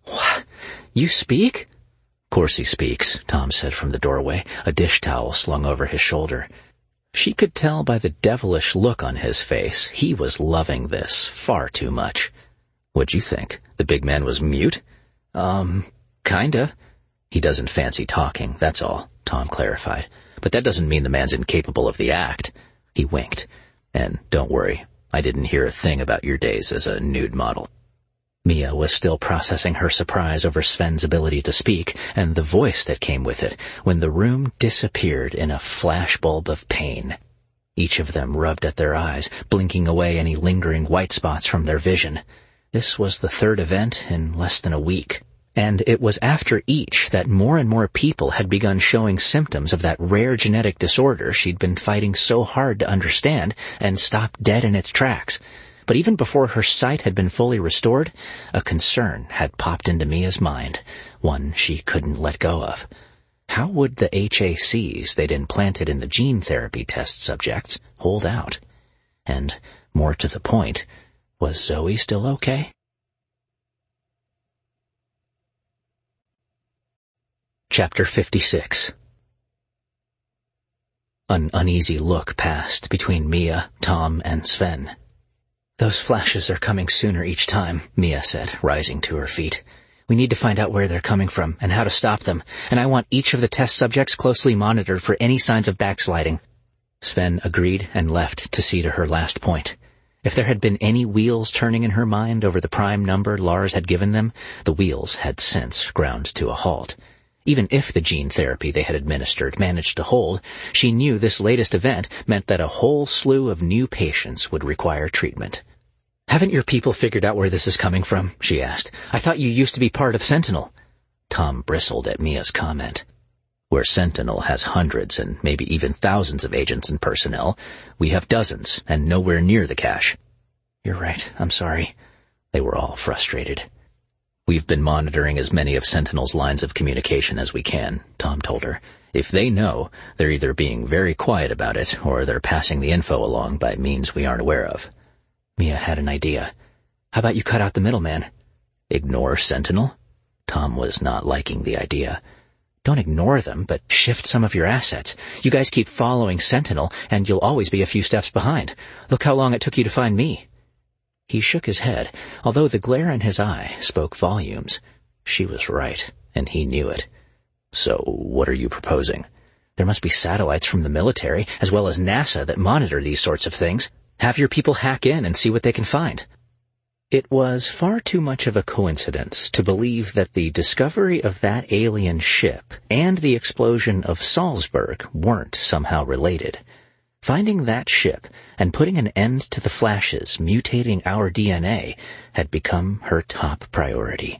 What? You speak? Course he speaks, Tom said from the doorway, a dish towel slung over his shoulder. She could tell by the devilish look on his face he was loving this far too much. What'd you think? The big man was mute? Kinda. He doesn't fancy talking, that's all, Tom clarified. But that doesn't mean the man's incapable of the act. He winked. And don't worry, I didn't hear a thing about your days as a nude model. Mia was still processing her surprise over Sven's ability to speak and the voice that came with it when the room disappeared in a flashbulb of pain. Each of them rubbed at their eyes, blinking away any lingering white spots from their vision. This was the third event in less than a week, and it was after each that more and more people had begun showing symptoms of that rare genetic disorder she'd been fighting so hard to understand and stop dead in its tracks. But even before her sight had been fully restored, a concern had popped into Mia's mind, one she couldn't let go of. How would the HACs they'd implanted in the gene therapy test subjects hold out? And, more to the point, was Zoe still okay? Chapter 56. An uneasy look passed between Mia, Tom, and Sven. Those flashes are coming sooner each time, Mia said, rising to her feet. We need to find out where they're coming from and how to stop them, and I want each of the test subjects closely monitored for any signs of backsliding. Sven agreed and left to see to her last point. If there had been any wheels turning in her mind over the prime number Lars had given them, the wheels had since ground to a halt. Even if the gene therapy they had administered managed to hold, she knew this latest event meant that a whole slew of new patients would require treatment. Haven't your people figured out where this is coming from? She asked. I thought you used to be part of Sentinel. Tom bristled at Mia's comment. Where Sentinel has hundreds and maybe even thousands of agents and personnel, we have dozens and nowhere near the cache. You're right. I'm sorry. They were all frustrated. We've been monitoring as many of Sentinel's lines of communication as we can, Tom told her. If they know, they're either being very quiet about it or they're passing the info along by means we aren't aware of. Mia had an idea. How about you cut out the middleman? Ignore Sentinel? Tom was not liking the idea. Don't ignore them, but shift some of your assets. You guys keep following Sentinel, and you'll always be a few steps behind. Look how long it took you to find me. He shook his head, although the glare in his eye spoke volumes. She was right, and he knew it. So, what are you proposing? There must be satellites from the military, as well as NASA, that monitor these sorts of things. Have your people hack in and see what they can find. It was far too much of a coincidence to believe that the discovery of that alien ship and the explosion of Salzburg weren't somehow related. Finding that ship and putting an end to the flashes mutating our DNA had become her top priority.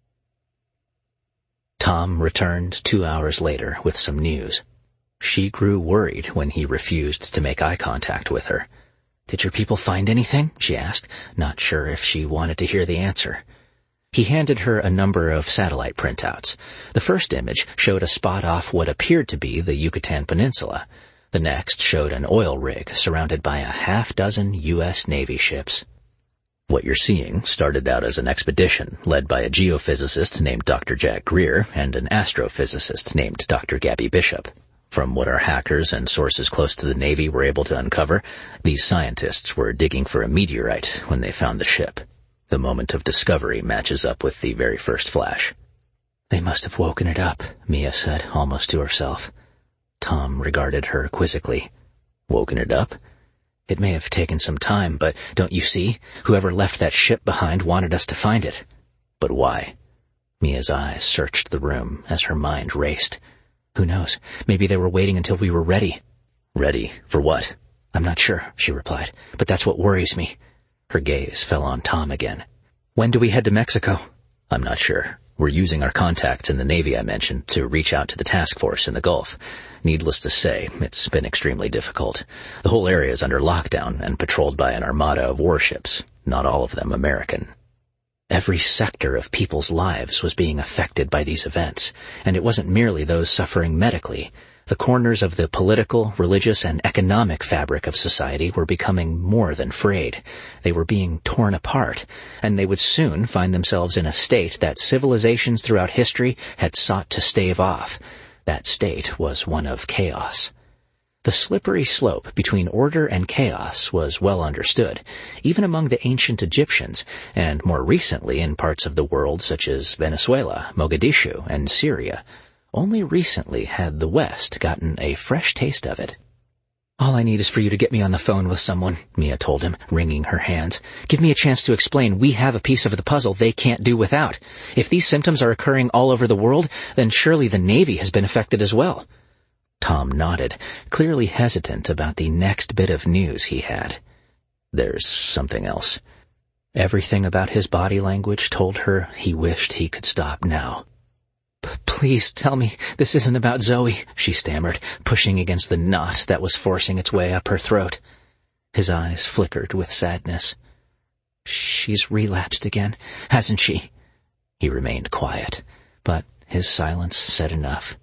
Tom returned 2 hours later with some news. She grew worried when he refused to make eye contact with her. Did your people find anything? She asked, not sure if she wanted to hear the answer. He handed her a number of satellite printouts. The first image showed a spot off what appeared to be the Yucatan Peninsula. The next showed an oil rig surrounded by a half-dozen U.S. Navy ships. What you're seeing started out as an expedition led by a geophysicist named Dr. Jack Greer and an astrophysicist named Dr. Gabby Bishop. From what our hackers and sources close to the Navy were able to uncover, these scientists were digging for a meteorite when they found the ship. The moment of discovery matches up with the very first flash. They must have woken it up, Mia said, almost to herself. Tom regarded her quizzically. Woken it up? It may have taken some time, but don't you see? Whoever left that ship behind wanted us to find it. But why? Mia's eyes searched the room as her mind raced. Who knows? Maybe they were waiting until we were ready. Ready for what? I'm not sure, she replied, but that's what worries me. Her gaze fell on Tom again. When do we head to Mexico? I'm not sure. We're using our contacts in the Navy I mentioned to reach out to the task force in the Gulf. Needless to say, it's been extremely difficult. The whole area is under lockdown and patrolled by an armada of warships, not all of them American. Every sector of people's lives was being affected by these events, and it wasn't merely those suffering medically. The corners of the political, religious, and economic fabric of society were becoming more than frayed. They were being torn apart, and they would soon find themselves in a state that civilizations throughout history had sought to stave off. That state was one of chaos. The slippery slope between order and chaos was well understood, even among the ancient Egyptians, and more recently in parts of the world such as Venezuela, Mogadishu, and Syria. Only recently had the West gotten a fresh taste of it. "All I need is for you to get me on the phone with someone," Mia told him, wringing her hands. "Give me a chance to explain we have a piece of the puzzle they can't do without. If these symptoms are occurring all over the world, then surely the Navy has been affected as well." Tom nodded, clearly hesitant about the next bit of news he had. "There's something else." Everything about his body language told her he wished he could stop now. "Please tell me this isn't about Zoe," she stammered, pushing against the knot that was forcing its way up her throat. His eyes flickered with sadness. "She's relapsed again, hasn't she?" He remained quiet, but his silence said enough.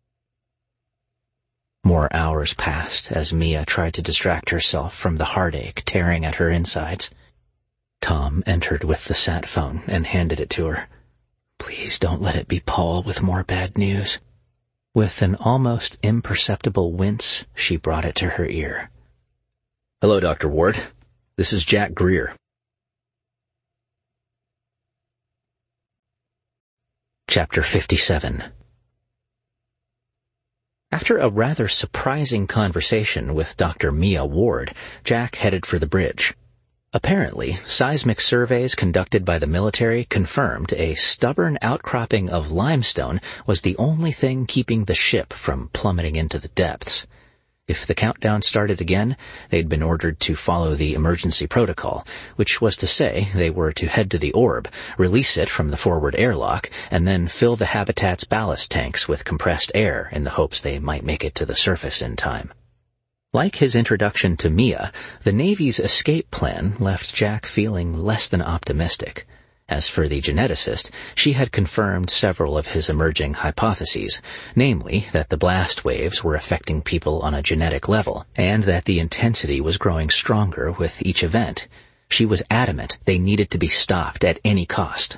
More hours passed as Mia tried to distract herself from the heartache tearing at her insides. Tom entered with the sat phone and handed it to her. "Please don't let it be Paul with more bad news." With an almost imperceptible wince, she brought it to her ear. "Hello, Dr. Ward. This is Jack Greer." Chapter 57. After a rather surprising conversation with Dr. Mia Ward, Jack headed for the bridge. Apparently, seismic surveys conducted by the military confirmed a stubborn outcropping of limestone was the only thing keeping the ship from plummeting into the depths. If the countdown started again, they'd been ordered to follow the emergency protocol, which was to say they were to head to the orb, release it from the forward airlock, and then fill the habitat's ballast tanks with compressed air in the hopes they might make it to the surface in time. Like his introduction to Mia, the Navy's escape plan left Jack feeling less than optimistic. As for the geneticist, she had confirmed several of his emerging hypotheses, namely that the blast waves were affecting people on a genetic level, and that the intensity was growing stronger with each event. She was adamant they needed to be stopped at any cost.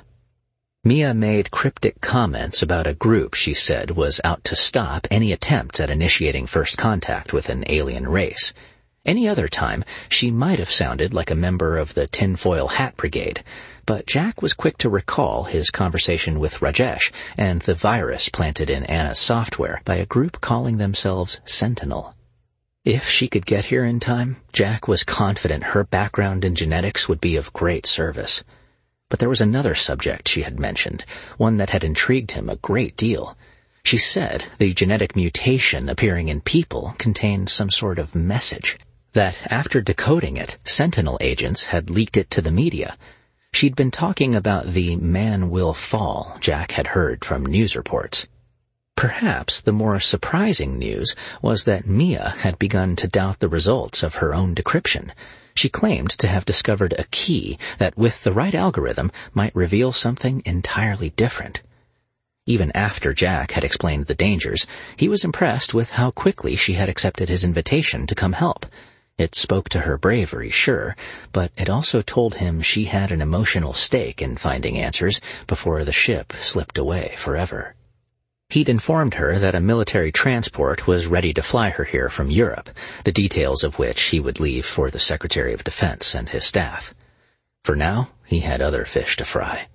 Mia made cryptic comments about a group she said was out to stop any attempts at initiating first contact with an alien race. Any other time, she might have sounded like a member of the Tinfoil Hat Brigade, but Jack was quick to recall his conversation with Rajesh and the virus planted in Anna's software by a group calling themselves Sentinel. If she could get here in time, Jack was confident her background in genetics would be of great service. But there was another subject she had mentioned, one that had intrigued him a great deal. She said the genetic mutation appearing in people contained some sort of message, that after decoding it, Sentinel agents had leaked it to the media. She'd been talking about the man will fall Jack had heard from news reports. Perhaps the more surprising news was that Mia had begun to doubt the results of her own decryption. She claimed to have discovered a key that, with the right algorithm, might reveal something entirely different. Even after Jack had explained the dangers, he was impressed with how quickly she had accepted his invitation to come help. It spoke to her bravery, sure, but it also told him she had an emotional stake in finding answers before the ship slipped away forever. He'd informed her that a military transport was ready to fly her here from Europe, the details of which he would leave for the Secretary of Defense and his staff. For now, he had other fish to fry.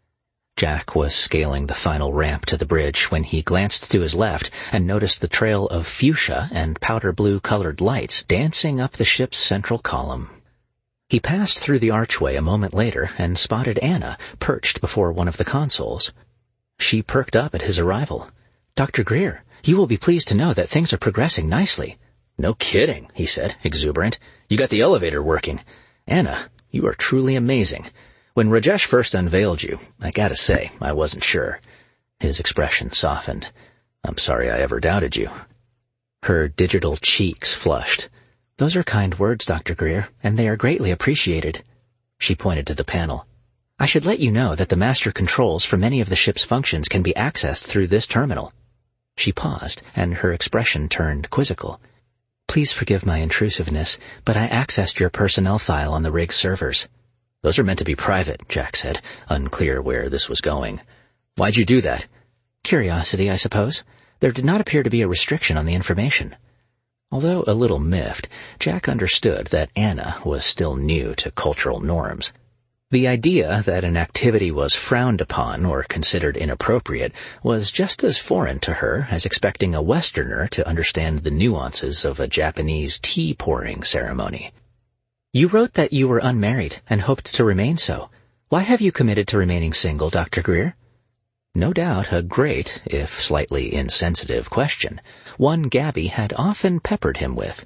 Jack was scaling the final ramp to the bridge when he glanced to his left and noticed the trail of fuchsia and powder blue-colored lights dancing up the ship's central column. He passed through the archway a moment later and spotted Anna perched before one of the consoles. She perked up at his arrival. "Dr. Greer, you will be pleased to know that things are progressing nicely." "No kidding," he said, exuberant. "You got the elevator working. Anna, you are truly amazing. When Rajesh first unveiled you, I gotta say, I wasn't sure." His expression softened. "I'm sorry I ever doubted you." Her digital cheeks flushed. "Those are kind words, Dr. Greer, and they are greatly appreciated." She pointed to the panel. "I should let you know that the master controls for many of the ship's functions can be accessed through this terminal." She paused, and her expression turned quizzical. "Please forgive my intrusiveness, but I accessed your personnel file on the rig servers." "Those are meant to be private," Jack said, unclear where this was going. "Why'd you do that?" "Curiosity, I suppose. There did not appear to be a restriction on the information." Although a little miffed, Jack understood that Anna was still new to cultural norms. The idea that an activity was frowned upon or considered inappropriate was just as foreign to her as expecting a Westerner to understand the nuances of a Japanese tea-pouring ceremony. "You wrote that you were unmarried and hoped to remain so. Why have you committed to remaining single, Dr. Greer?" No doubt a great, if slightly insensitive, question, one Gabby had often peppered him with.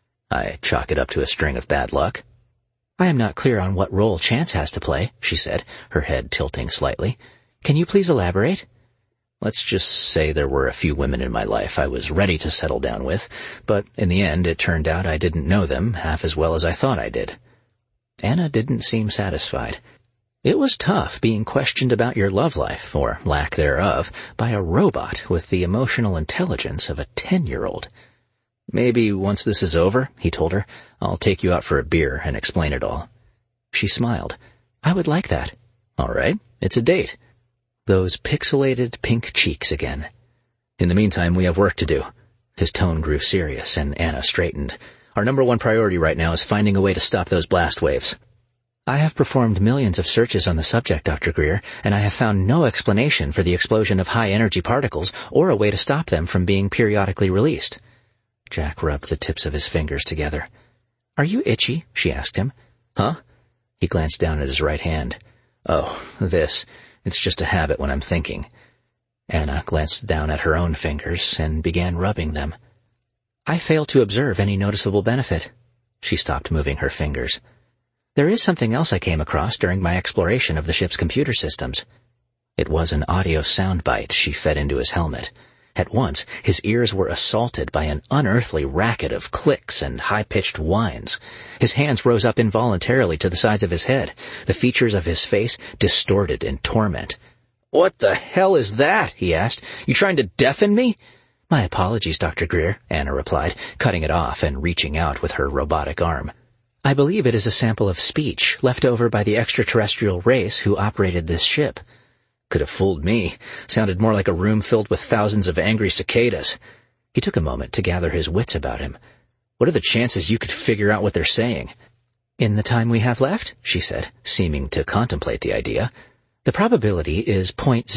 "I chalk it up to a string of bad luck." "I am not clear on what role chance has to play," she said, her head tilting slightly. "Can you please elaborate?" "Let's just say there were a few women in my life I was ready to settle down with, but in the end it turned out I didn't know them half as well as I thought I did." Anna didn't seem satisfied. It was tough being questioned about your love life, or lack thereof, by a robot with the emotional intelligence of a 10-year-old. "Maybe once this is over," he told her, "I'll take you out for a beer and explain it all." She smiled. "I would like that." "All right, it's a date." Those pixelated pink cheeks again. "In the meantime, we have work to do." His tone grew serious, and Anna straightened. "Our number one priority right now is finding a way to stop those blast waves." "I have performed millions of searches on the subject, Dr. Greer, and I have found no explanation for the explosion of high-energy particles or a way to stop them from being periodically released." Jack rubbed the tips of his fingers together. "Are you itchy?" she asked him. "Huh?" He glanced down at his right hand. "Oh, this. It's just a habit when I'm thinking." Anna glanced down at her own fingers and began rubbing them. "I fail to observe any noticeable benefit." She stopped moving her fingers. "There is something else I came across during my exploration of the ship's computer systems." It was an audio soundbite she fed into his helmet. At once, his ears were assaulted by an unearthly racket of clicks and high-pitched whines. His hands rose up involuntarily to the sides of his head, the features of his face distorted in torment. "What the hell is that?" he asked. "You trying to deafen me?" "My apologies, Dr. Greer," Anna replied, cutting it off and reaching out with her robotic arm. "I believe it is a sample of speech left over by the extraterrestrial race who operated this ship." "Could have fooled me. Sounded more like a room filled with thousands of angry cicadas." He took a moment to gather his wits about him. "What are the chances you could figure out what they're saying?" "In the time we have left," she said, seeming to contemplate the idea, "the probability is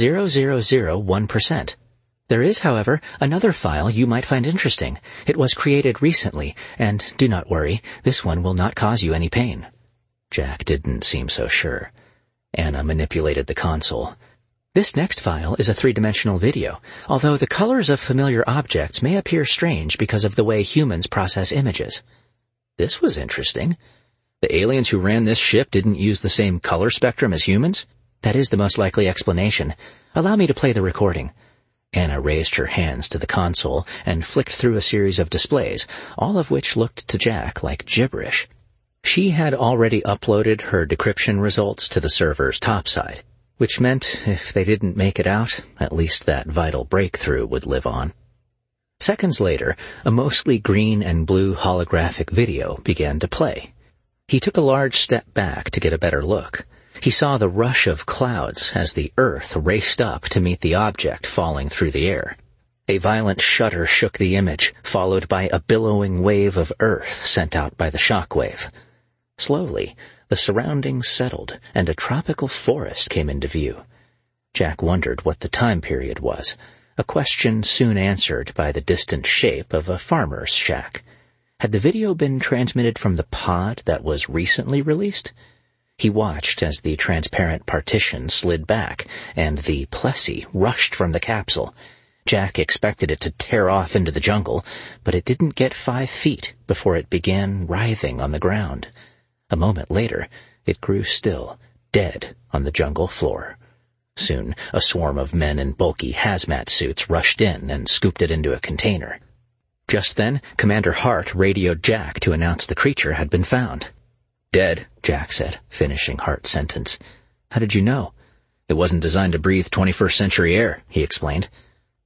0.0001%. There is, however, another file you might find interesting. It was created recently, and do not worry, this one will not cause you any pain." Jack didn't seem so sure. Anna manipulated the console. "This next file is a three-dimensional video, although the colors of familiar objects may appear strange because of the way humans process images." This was interesting. The aliens who ran this ship didn't use the same color spectrum as humans? "That is the most likely explanation. Allow me to play the recording." Anna raised her hands to the console and flicked through a series of displays, all of which looked to Jack like gibberish. She had already uploaded her decryption results to the server's topside, which meant if they didn't make it out, at least that vital breakthrough would live on. Seconds later, a mostly green and blue holographic video began to play. He took a large step back to get a better look. He saw the rush of clouds as the Earth raced up to meet the object falling through the air. A violent shudder shook the image, followed by a billowing wave of Earth sent out by the shockwave. Slowly, the surroundings settled, and a tropical forest came into view. Jack wondered what the time period was, a question soon answered by the distant shape of a farmer's shack. Had the video been transmitted from the pod that was recently released? He watched as the transparent partition slid back, and the Plessy rushed from the capsule. Jack expected it to tear off into the jungle, but it didn't get 5 feet before it began writhing on the ground. A moment later, it grew still, dead on the jungle floor. Soon, a swarm of men in bulky hazmat suits rushed in and scooped it into a container. Just then, Commander Hart radioed Jack to announce the creature had been found. "Dead," Jack said, finishing Hart's sentence. "How did you know?" "It wasn't designed to breathe 21st century air," he explained.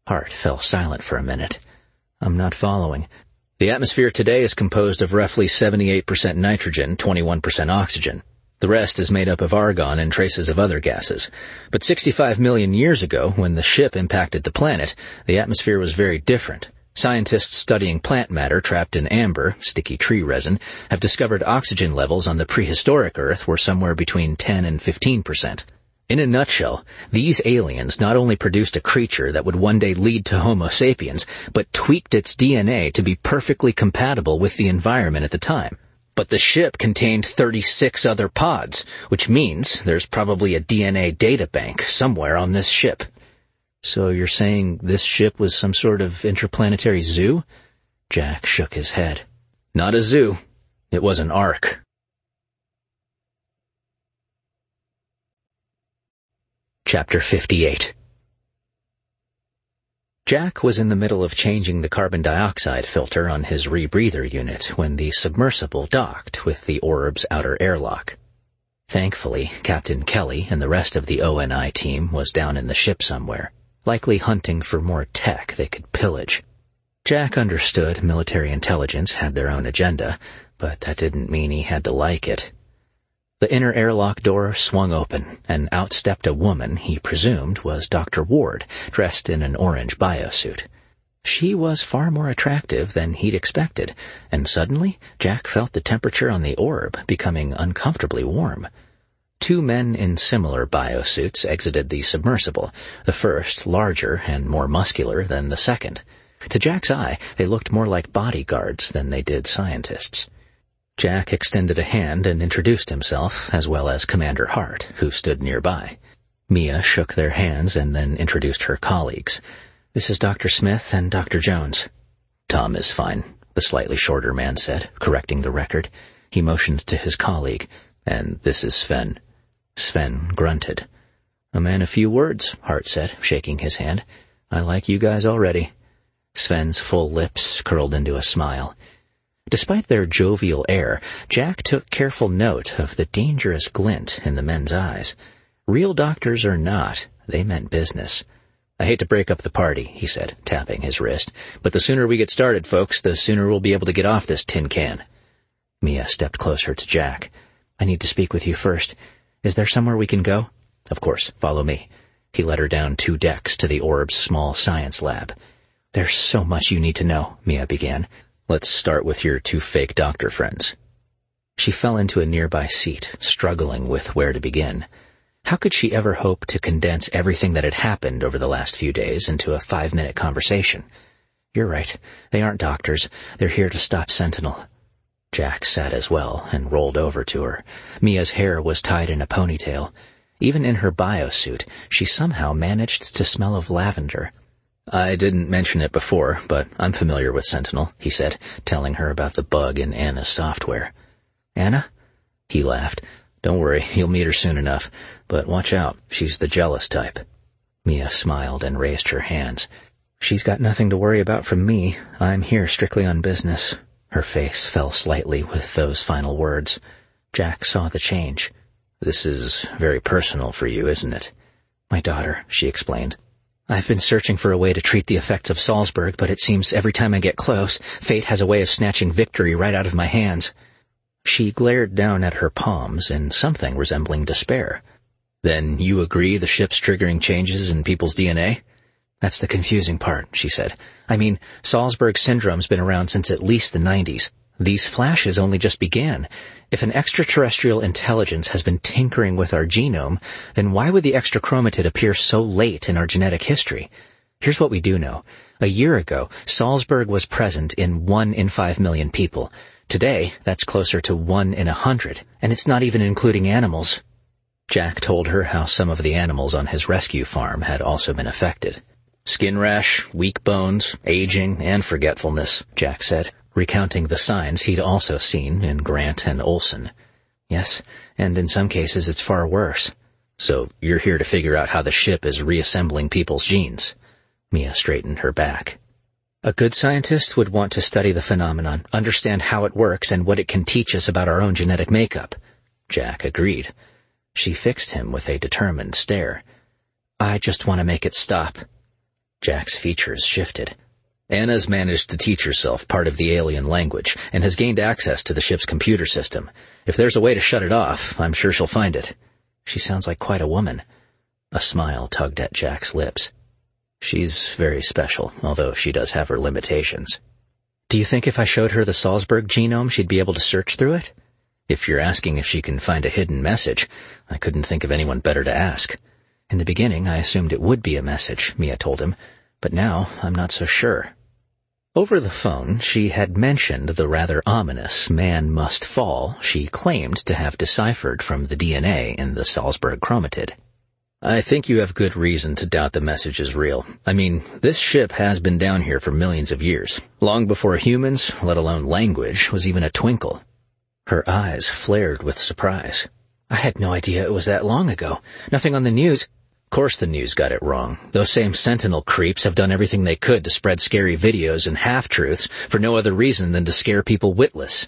Hart fell silent for a minute. I'm not following. The atmosphere today is composed of roughly 78% nitrogen, 21% oxygen. The rest is made up of argon and traces of other gases. But 65 million years ago, when the ship impacted the planet, the atmosphere was very different. Scientists studying plant matter trapped in amber, sticky tree resin, have discovered oxygen levels on the prehistoric Earth were somewhere between 10 and 15%. In a nutshell, these aliens not only produced a creature that would one day lead to Homo sapiens, but tweaked its DNA to be perfectly compatible with the environment at the time. But the ship contained 36 other pods, which means there's probably a DNA data bank somewhere on this ship. So you're saying this ship was some sort of interplanetary zoo? Jack shook his head. Not a zoo. It was an ark. Chapter 58. Jack was in the middle of changing the carbon dioxide filter on his rebreather unit when the submersible docked with the Orb's outer airlock. Thankfully, Captain Kelly and the rest of the ONI team was down in the ship somewhere, likely hunting for more tech they could pillage. Jack understood military intelligence had their own agenda, but that didn't mean he had to like it. The inner airlock door swung open, and out stepped a woman he presumed was Dr. Ward, dressed in an orange biosuit. She was far more attractive than he'd expected, and suddenly Jack felt the temperature on the Orb becoming uncomfortably warm. Two men in similar biosuits exited the submersible, the first larger and more muscular than the second. To Jack's eye, they looked more like bodyguards than they did scientists. Jack extended a hand and introduced himself, as well as Commander Hart, who stood nearby. Mia shook their hands and then introduced her colleagues. This is Dr. Smith and Dr. Jones. Tom is fine, the slightly shorter man said, correcting the record. He motioned to his colleague. And this is Sven. Sven grunted. A man of few words, Hart said, shaking his hand. I like you guys already. Sven's full lips curled into a smile. Despite their jovial air, Jack took careful note of the dangerous glint in the men's eyes. Real doctors or not, they meant business. I hate to break up the party, he said, tapping his wrist, but the sooner we get started, folks, the sooner we'll be able to get off this tin can. Mia stepped closer to Jack. I need to speak with you first. Is there somewhere we can go? Of course, follow me. He led her down 2 decks to the Orb's small science lab. There's so much you need to know, Mia began. Let's start with your 2 fake doctor friends. She fell into a nearby seat, struggling with where to begin. How could she ever hope to condense everything that had happened over the last few days into a 5-minute conversation? You're right. They aren't doctors. They're here to stop Sentinel. Jack sat as well and rolled over to her. Mia's hair was tied in a ponytail. Even in her biosuit, she somehow managed to smell of lavender. I didn't mention it before, but I'm familiar with Sentinel, he said, telling her about the bug in Anna's software. Anna? He laughed. Don't worry, you'll meet her soon enough. But watch out, she's the jealous type. Mia smiled and raised her hands. She's got nothing to worry about from me. I'm here strictly on business. Her face fell slightly with those final words. Jack saw the change. This is very personal for you, isn't it? My daughter, she explained. I've been searching for a way to treat the effects of Salzburg, but it seems every time I get close, fate has a way of snatching victory right out of my hands. She glared down at her palms in something resembling despair. Then you agree the ship's triggering changes in people's DNA? That's the confusing part, she said. I mean, Salzburg syndrome's been around since at least the 90s. These flashes only just began. If an extraterrestrial intelligence has been tinkering with our genome, then why would the extrachromatid appear so late in our genetic history? Here's what we do know. A year ago, Salzburg was present in 1 in 5 million people. Today, that's closer to 1 in 100, and it's not even including animals. Jack told her how some of the animals on his rescue farm had also been affected. Skin rash, weak bones, aging, and forgetfulness, Jack said, recounting the signs he'd also seen in Grant and Olson. Yes, and in some cases it's far worse. So you're here to figure out how the ship is reassembling people's genes. Mia straightened her back. A good scientist would want to study the phenomenon, understand how it works and what it can teach us about our own genetic makeup. Jack agreed. She fixed him with a determined stare. I just want to make it stop. Jack's features shifted. Anna's managed to teach herself part of the alien language and has gained access to the ship's computer system. If there's a way to shut it off, I'm sure she'll find it. She sounds like quite a woman. A smile tugged at Jack's lips. She's very special, although she does have her limitations. Do you think if I showed her the Salzburg genome, she'd be able to search through it? If you're asking if she can find a hidden message, I couldn't think of anyone better to ask. In the beginning, I assumed it would be a message, Mia told him, but now I'm not so sure. Over the phone, she had mentioned the rather ominous "man must fall" she claimed to have deciphered from the DNA in the Salzburg chromatid. I think you have good reason to doubt the message is real. I mean, this ship has been down here for millions of years, long before humans, let alone language, was even a twinkle. Her eyes flared with surprise. I had no idea it was that long ago. Nothing on the news. Of course the news got it wrong. Those same Sentinel creeps have done everything they could to spread scary videos and half-truths for no other reason than to scare people witless.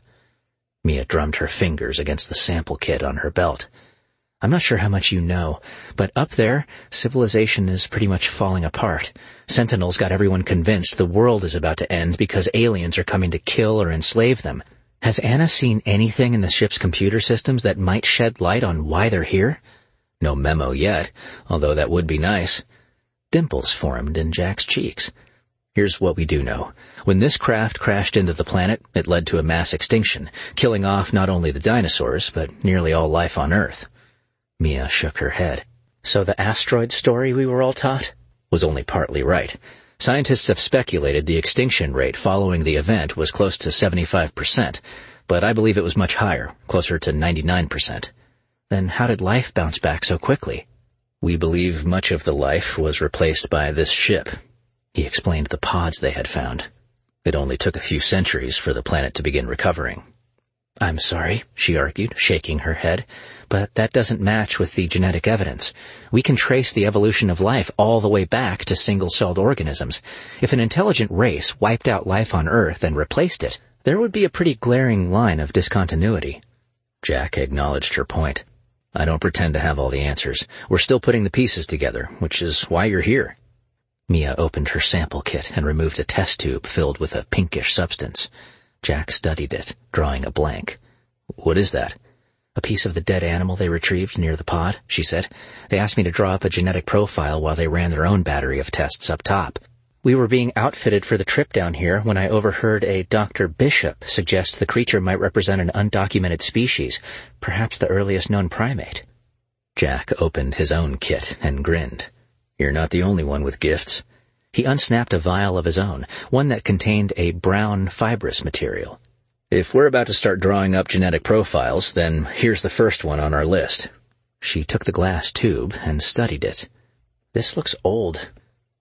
Mia drummed her fingers against the sample kit on her belt. I'm not sure how much you know, but up there, civilization is pretty much falling apart. Sentinels got everyone convinced the world is about to end because aliens are coming to kill or enslave them. Has Anna seen anything in the ship's computer systems that might shed light on why they're here? No memo yet, although that would be nice. Dimples formed in Jack's cheeks. Here's what we do know. When this craft crashed into the planet, it led to a mass extinction, killing off not only the dinosaurs, but nearly all life on Earth. Mia shook her head. So the asteroid story we were all taught was only partly right. Scientists have speculated the extinction rate following the event was close to 75%, but I believe it was much higher, closer to 99%. Then how did life bounce back so quickly? We believe much of the life was replaced by this ship. He explained the pods they had found. It only took a few centuries for the planet to begin recovering. I'm sorry, she argued, shaking her head, but that doesn't match with the genetic evidence. We can trace the evolution of life all the way back to single-celled organisms. If an intelligent race wiped out life on Earth and replaced it, there would be a pretty glaring line of discontinuity. Jack acknowledged her point. I don't pretend to have all the answers. We're still putting the pieces together, which is why you're here. Mia opened her sample kit and removed a test tube filled with a pinkish substance. Jack studied it, drawing a blank. What is that? A piece of the dead animal they retrieved near the pod, she said. They asked me to draw up a genetic profile while they ran their own battery of tests up top. We were being outfitted for the trip down here when I overheard a Dr. Bishop suggest the creature might represent an undocumented species, perhaps the earliest known primate. Jack opened his own kit and grinned. You're not the only one with gifts. He unsnapped a vial of his own, one that contained a brown fibrous material. If we're about to start drawing up genetic profiles, then here's the first one on our list. She took the glass tube and studied it. This looks old.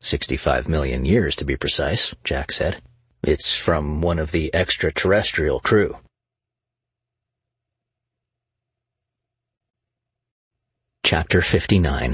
65 million years to be precise, Jack said. It's from one of the extraterrestrial crew. Chapter 59.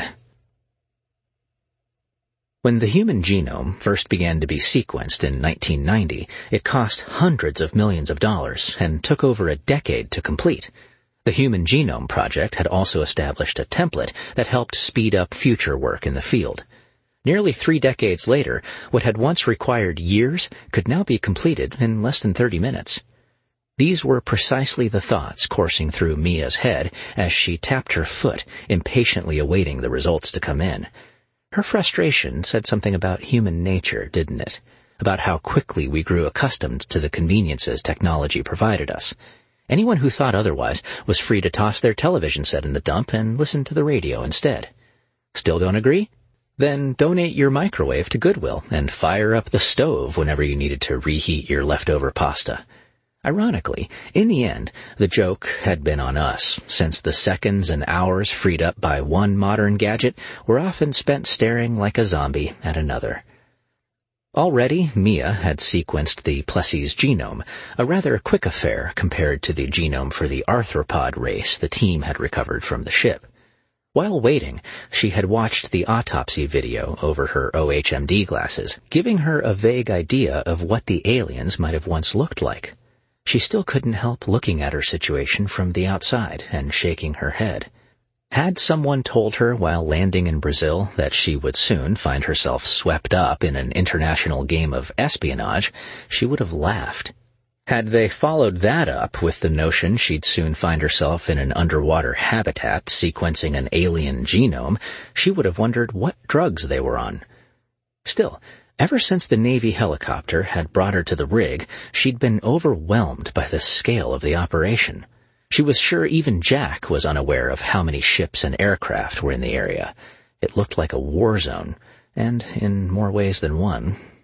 When the human genome first began to be sequenced in 1990, it cost hundreds of millions of dollars and took over a decade to complete. The Human Genome Project had also established a template that helped speed up future work in the field. Nearly 3 decades later, what had once required years could now be completed in less than 30 minutes. These were precisely the thoughts coursing through Mia's head as she tapped her foot, impatiently awaiting the results to come in. Her frustration said something about human nature, didn't it? About how quickly we grew accustomed to the conveniences technology provided us. Anyone who thought otherwise was free to toss their television set in the dump and listen to the radio instead. Still don't agree? Then donate your microwave to Goodwill and fire up the stove whenever you needed to reheat your leftover pasta. Ironically, in the end, the joke had been on us, since the seconds and hours freed up by one modern gadget were often spent staring like a zombie at another. Already, Mia had sequenced the Plessis genome, a rather quick affair compared to the genome for the arthropod race the team had recovered from the ship. While waiting, she had watched the autopsy video over her OHMD glasses, giving her a vague idea of what the aliens might have once looked like. She still couldn't help looking at her situation from the outside and shaking her head. Had someone told her while landing in Brazil that she would soon find herself swept up in an international game of espionage, she would have laughed. Had they followed that up with the notion she'd soon find herself in an underwater habitat sequencing an alien genome, she would have wondered what drugs they were on. Still, ever since the Navy helicopter had brought her to the rig, she'd been overwhelmed by the scale of the operation. She was sure even Jack was unaware of how many ships and aircraft were in the area. It looked like a war zone, and in more ways than one,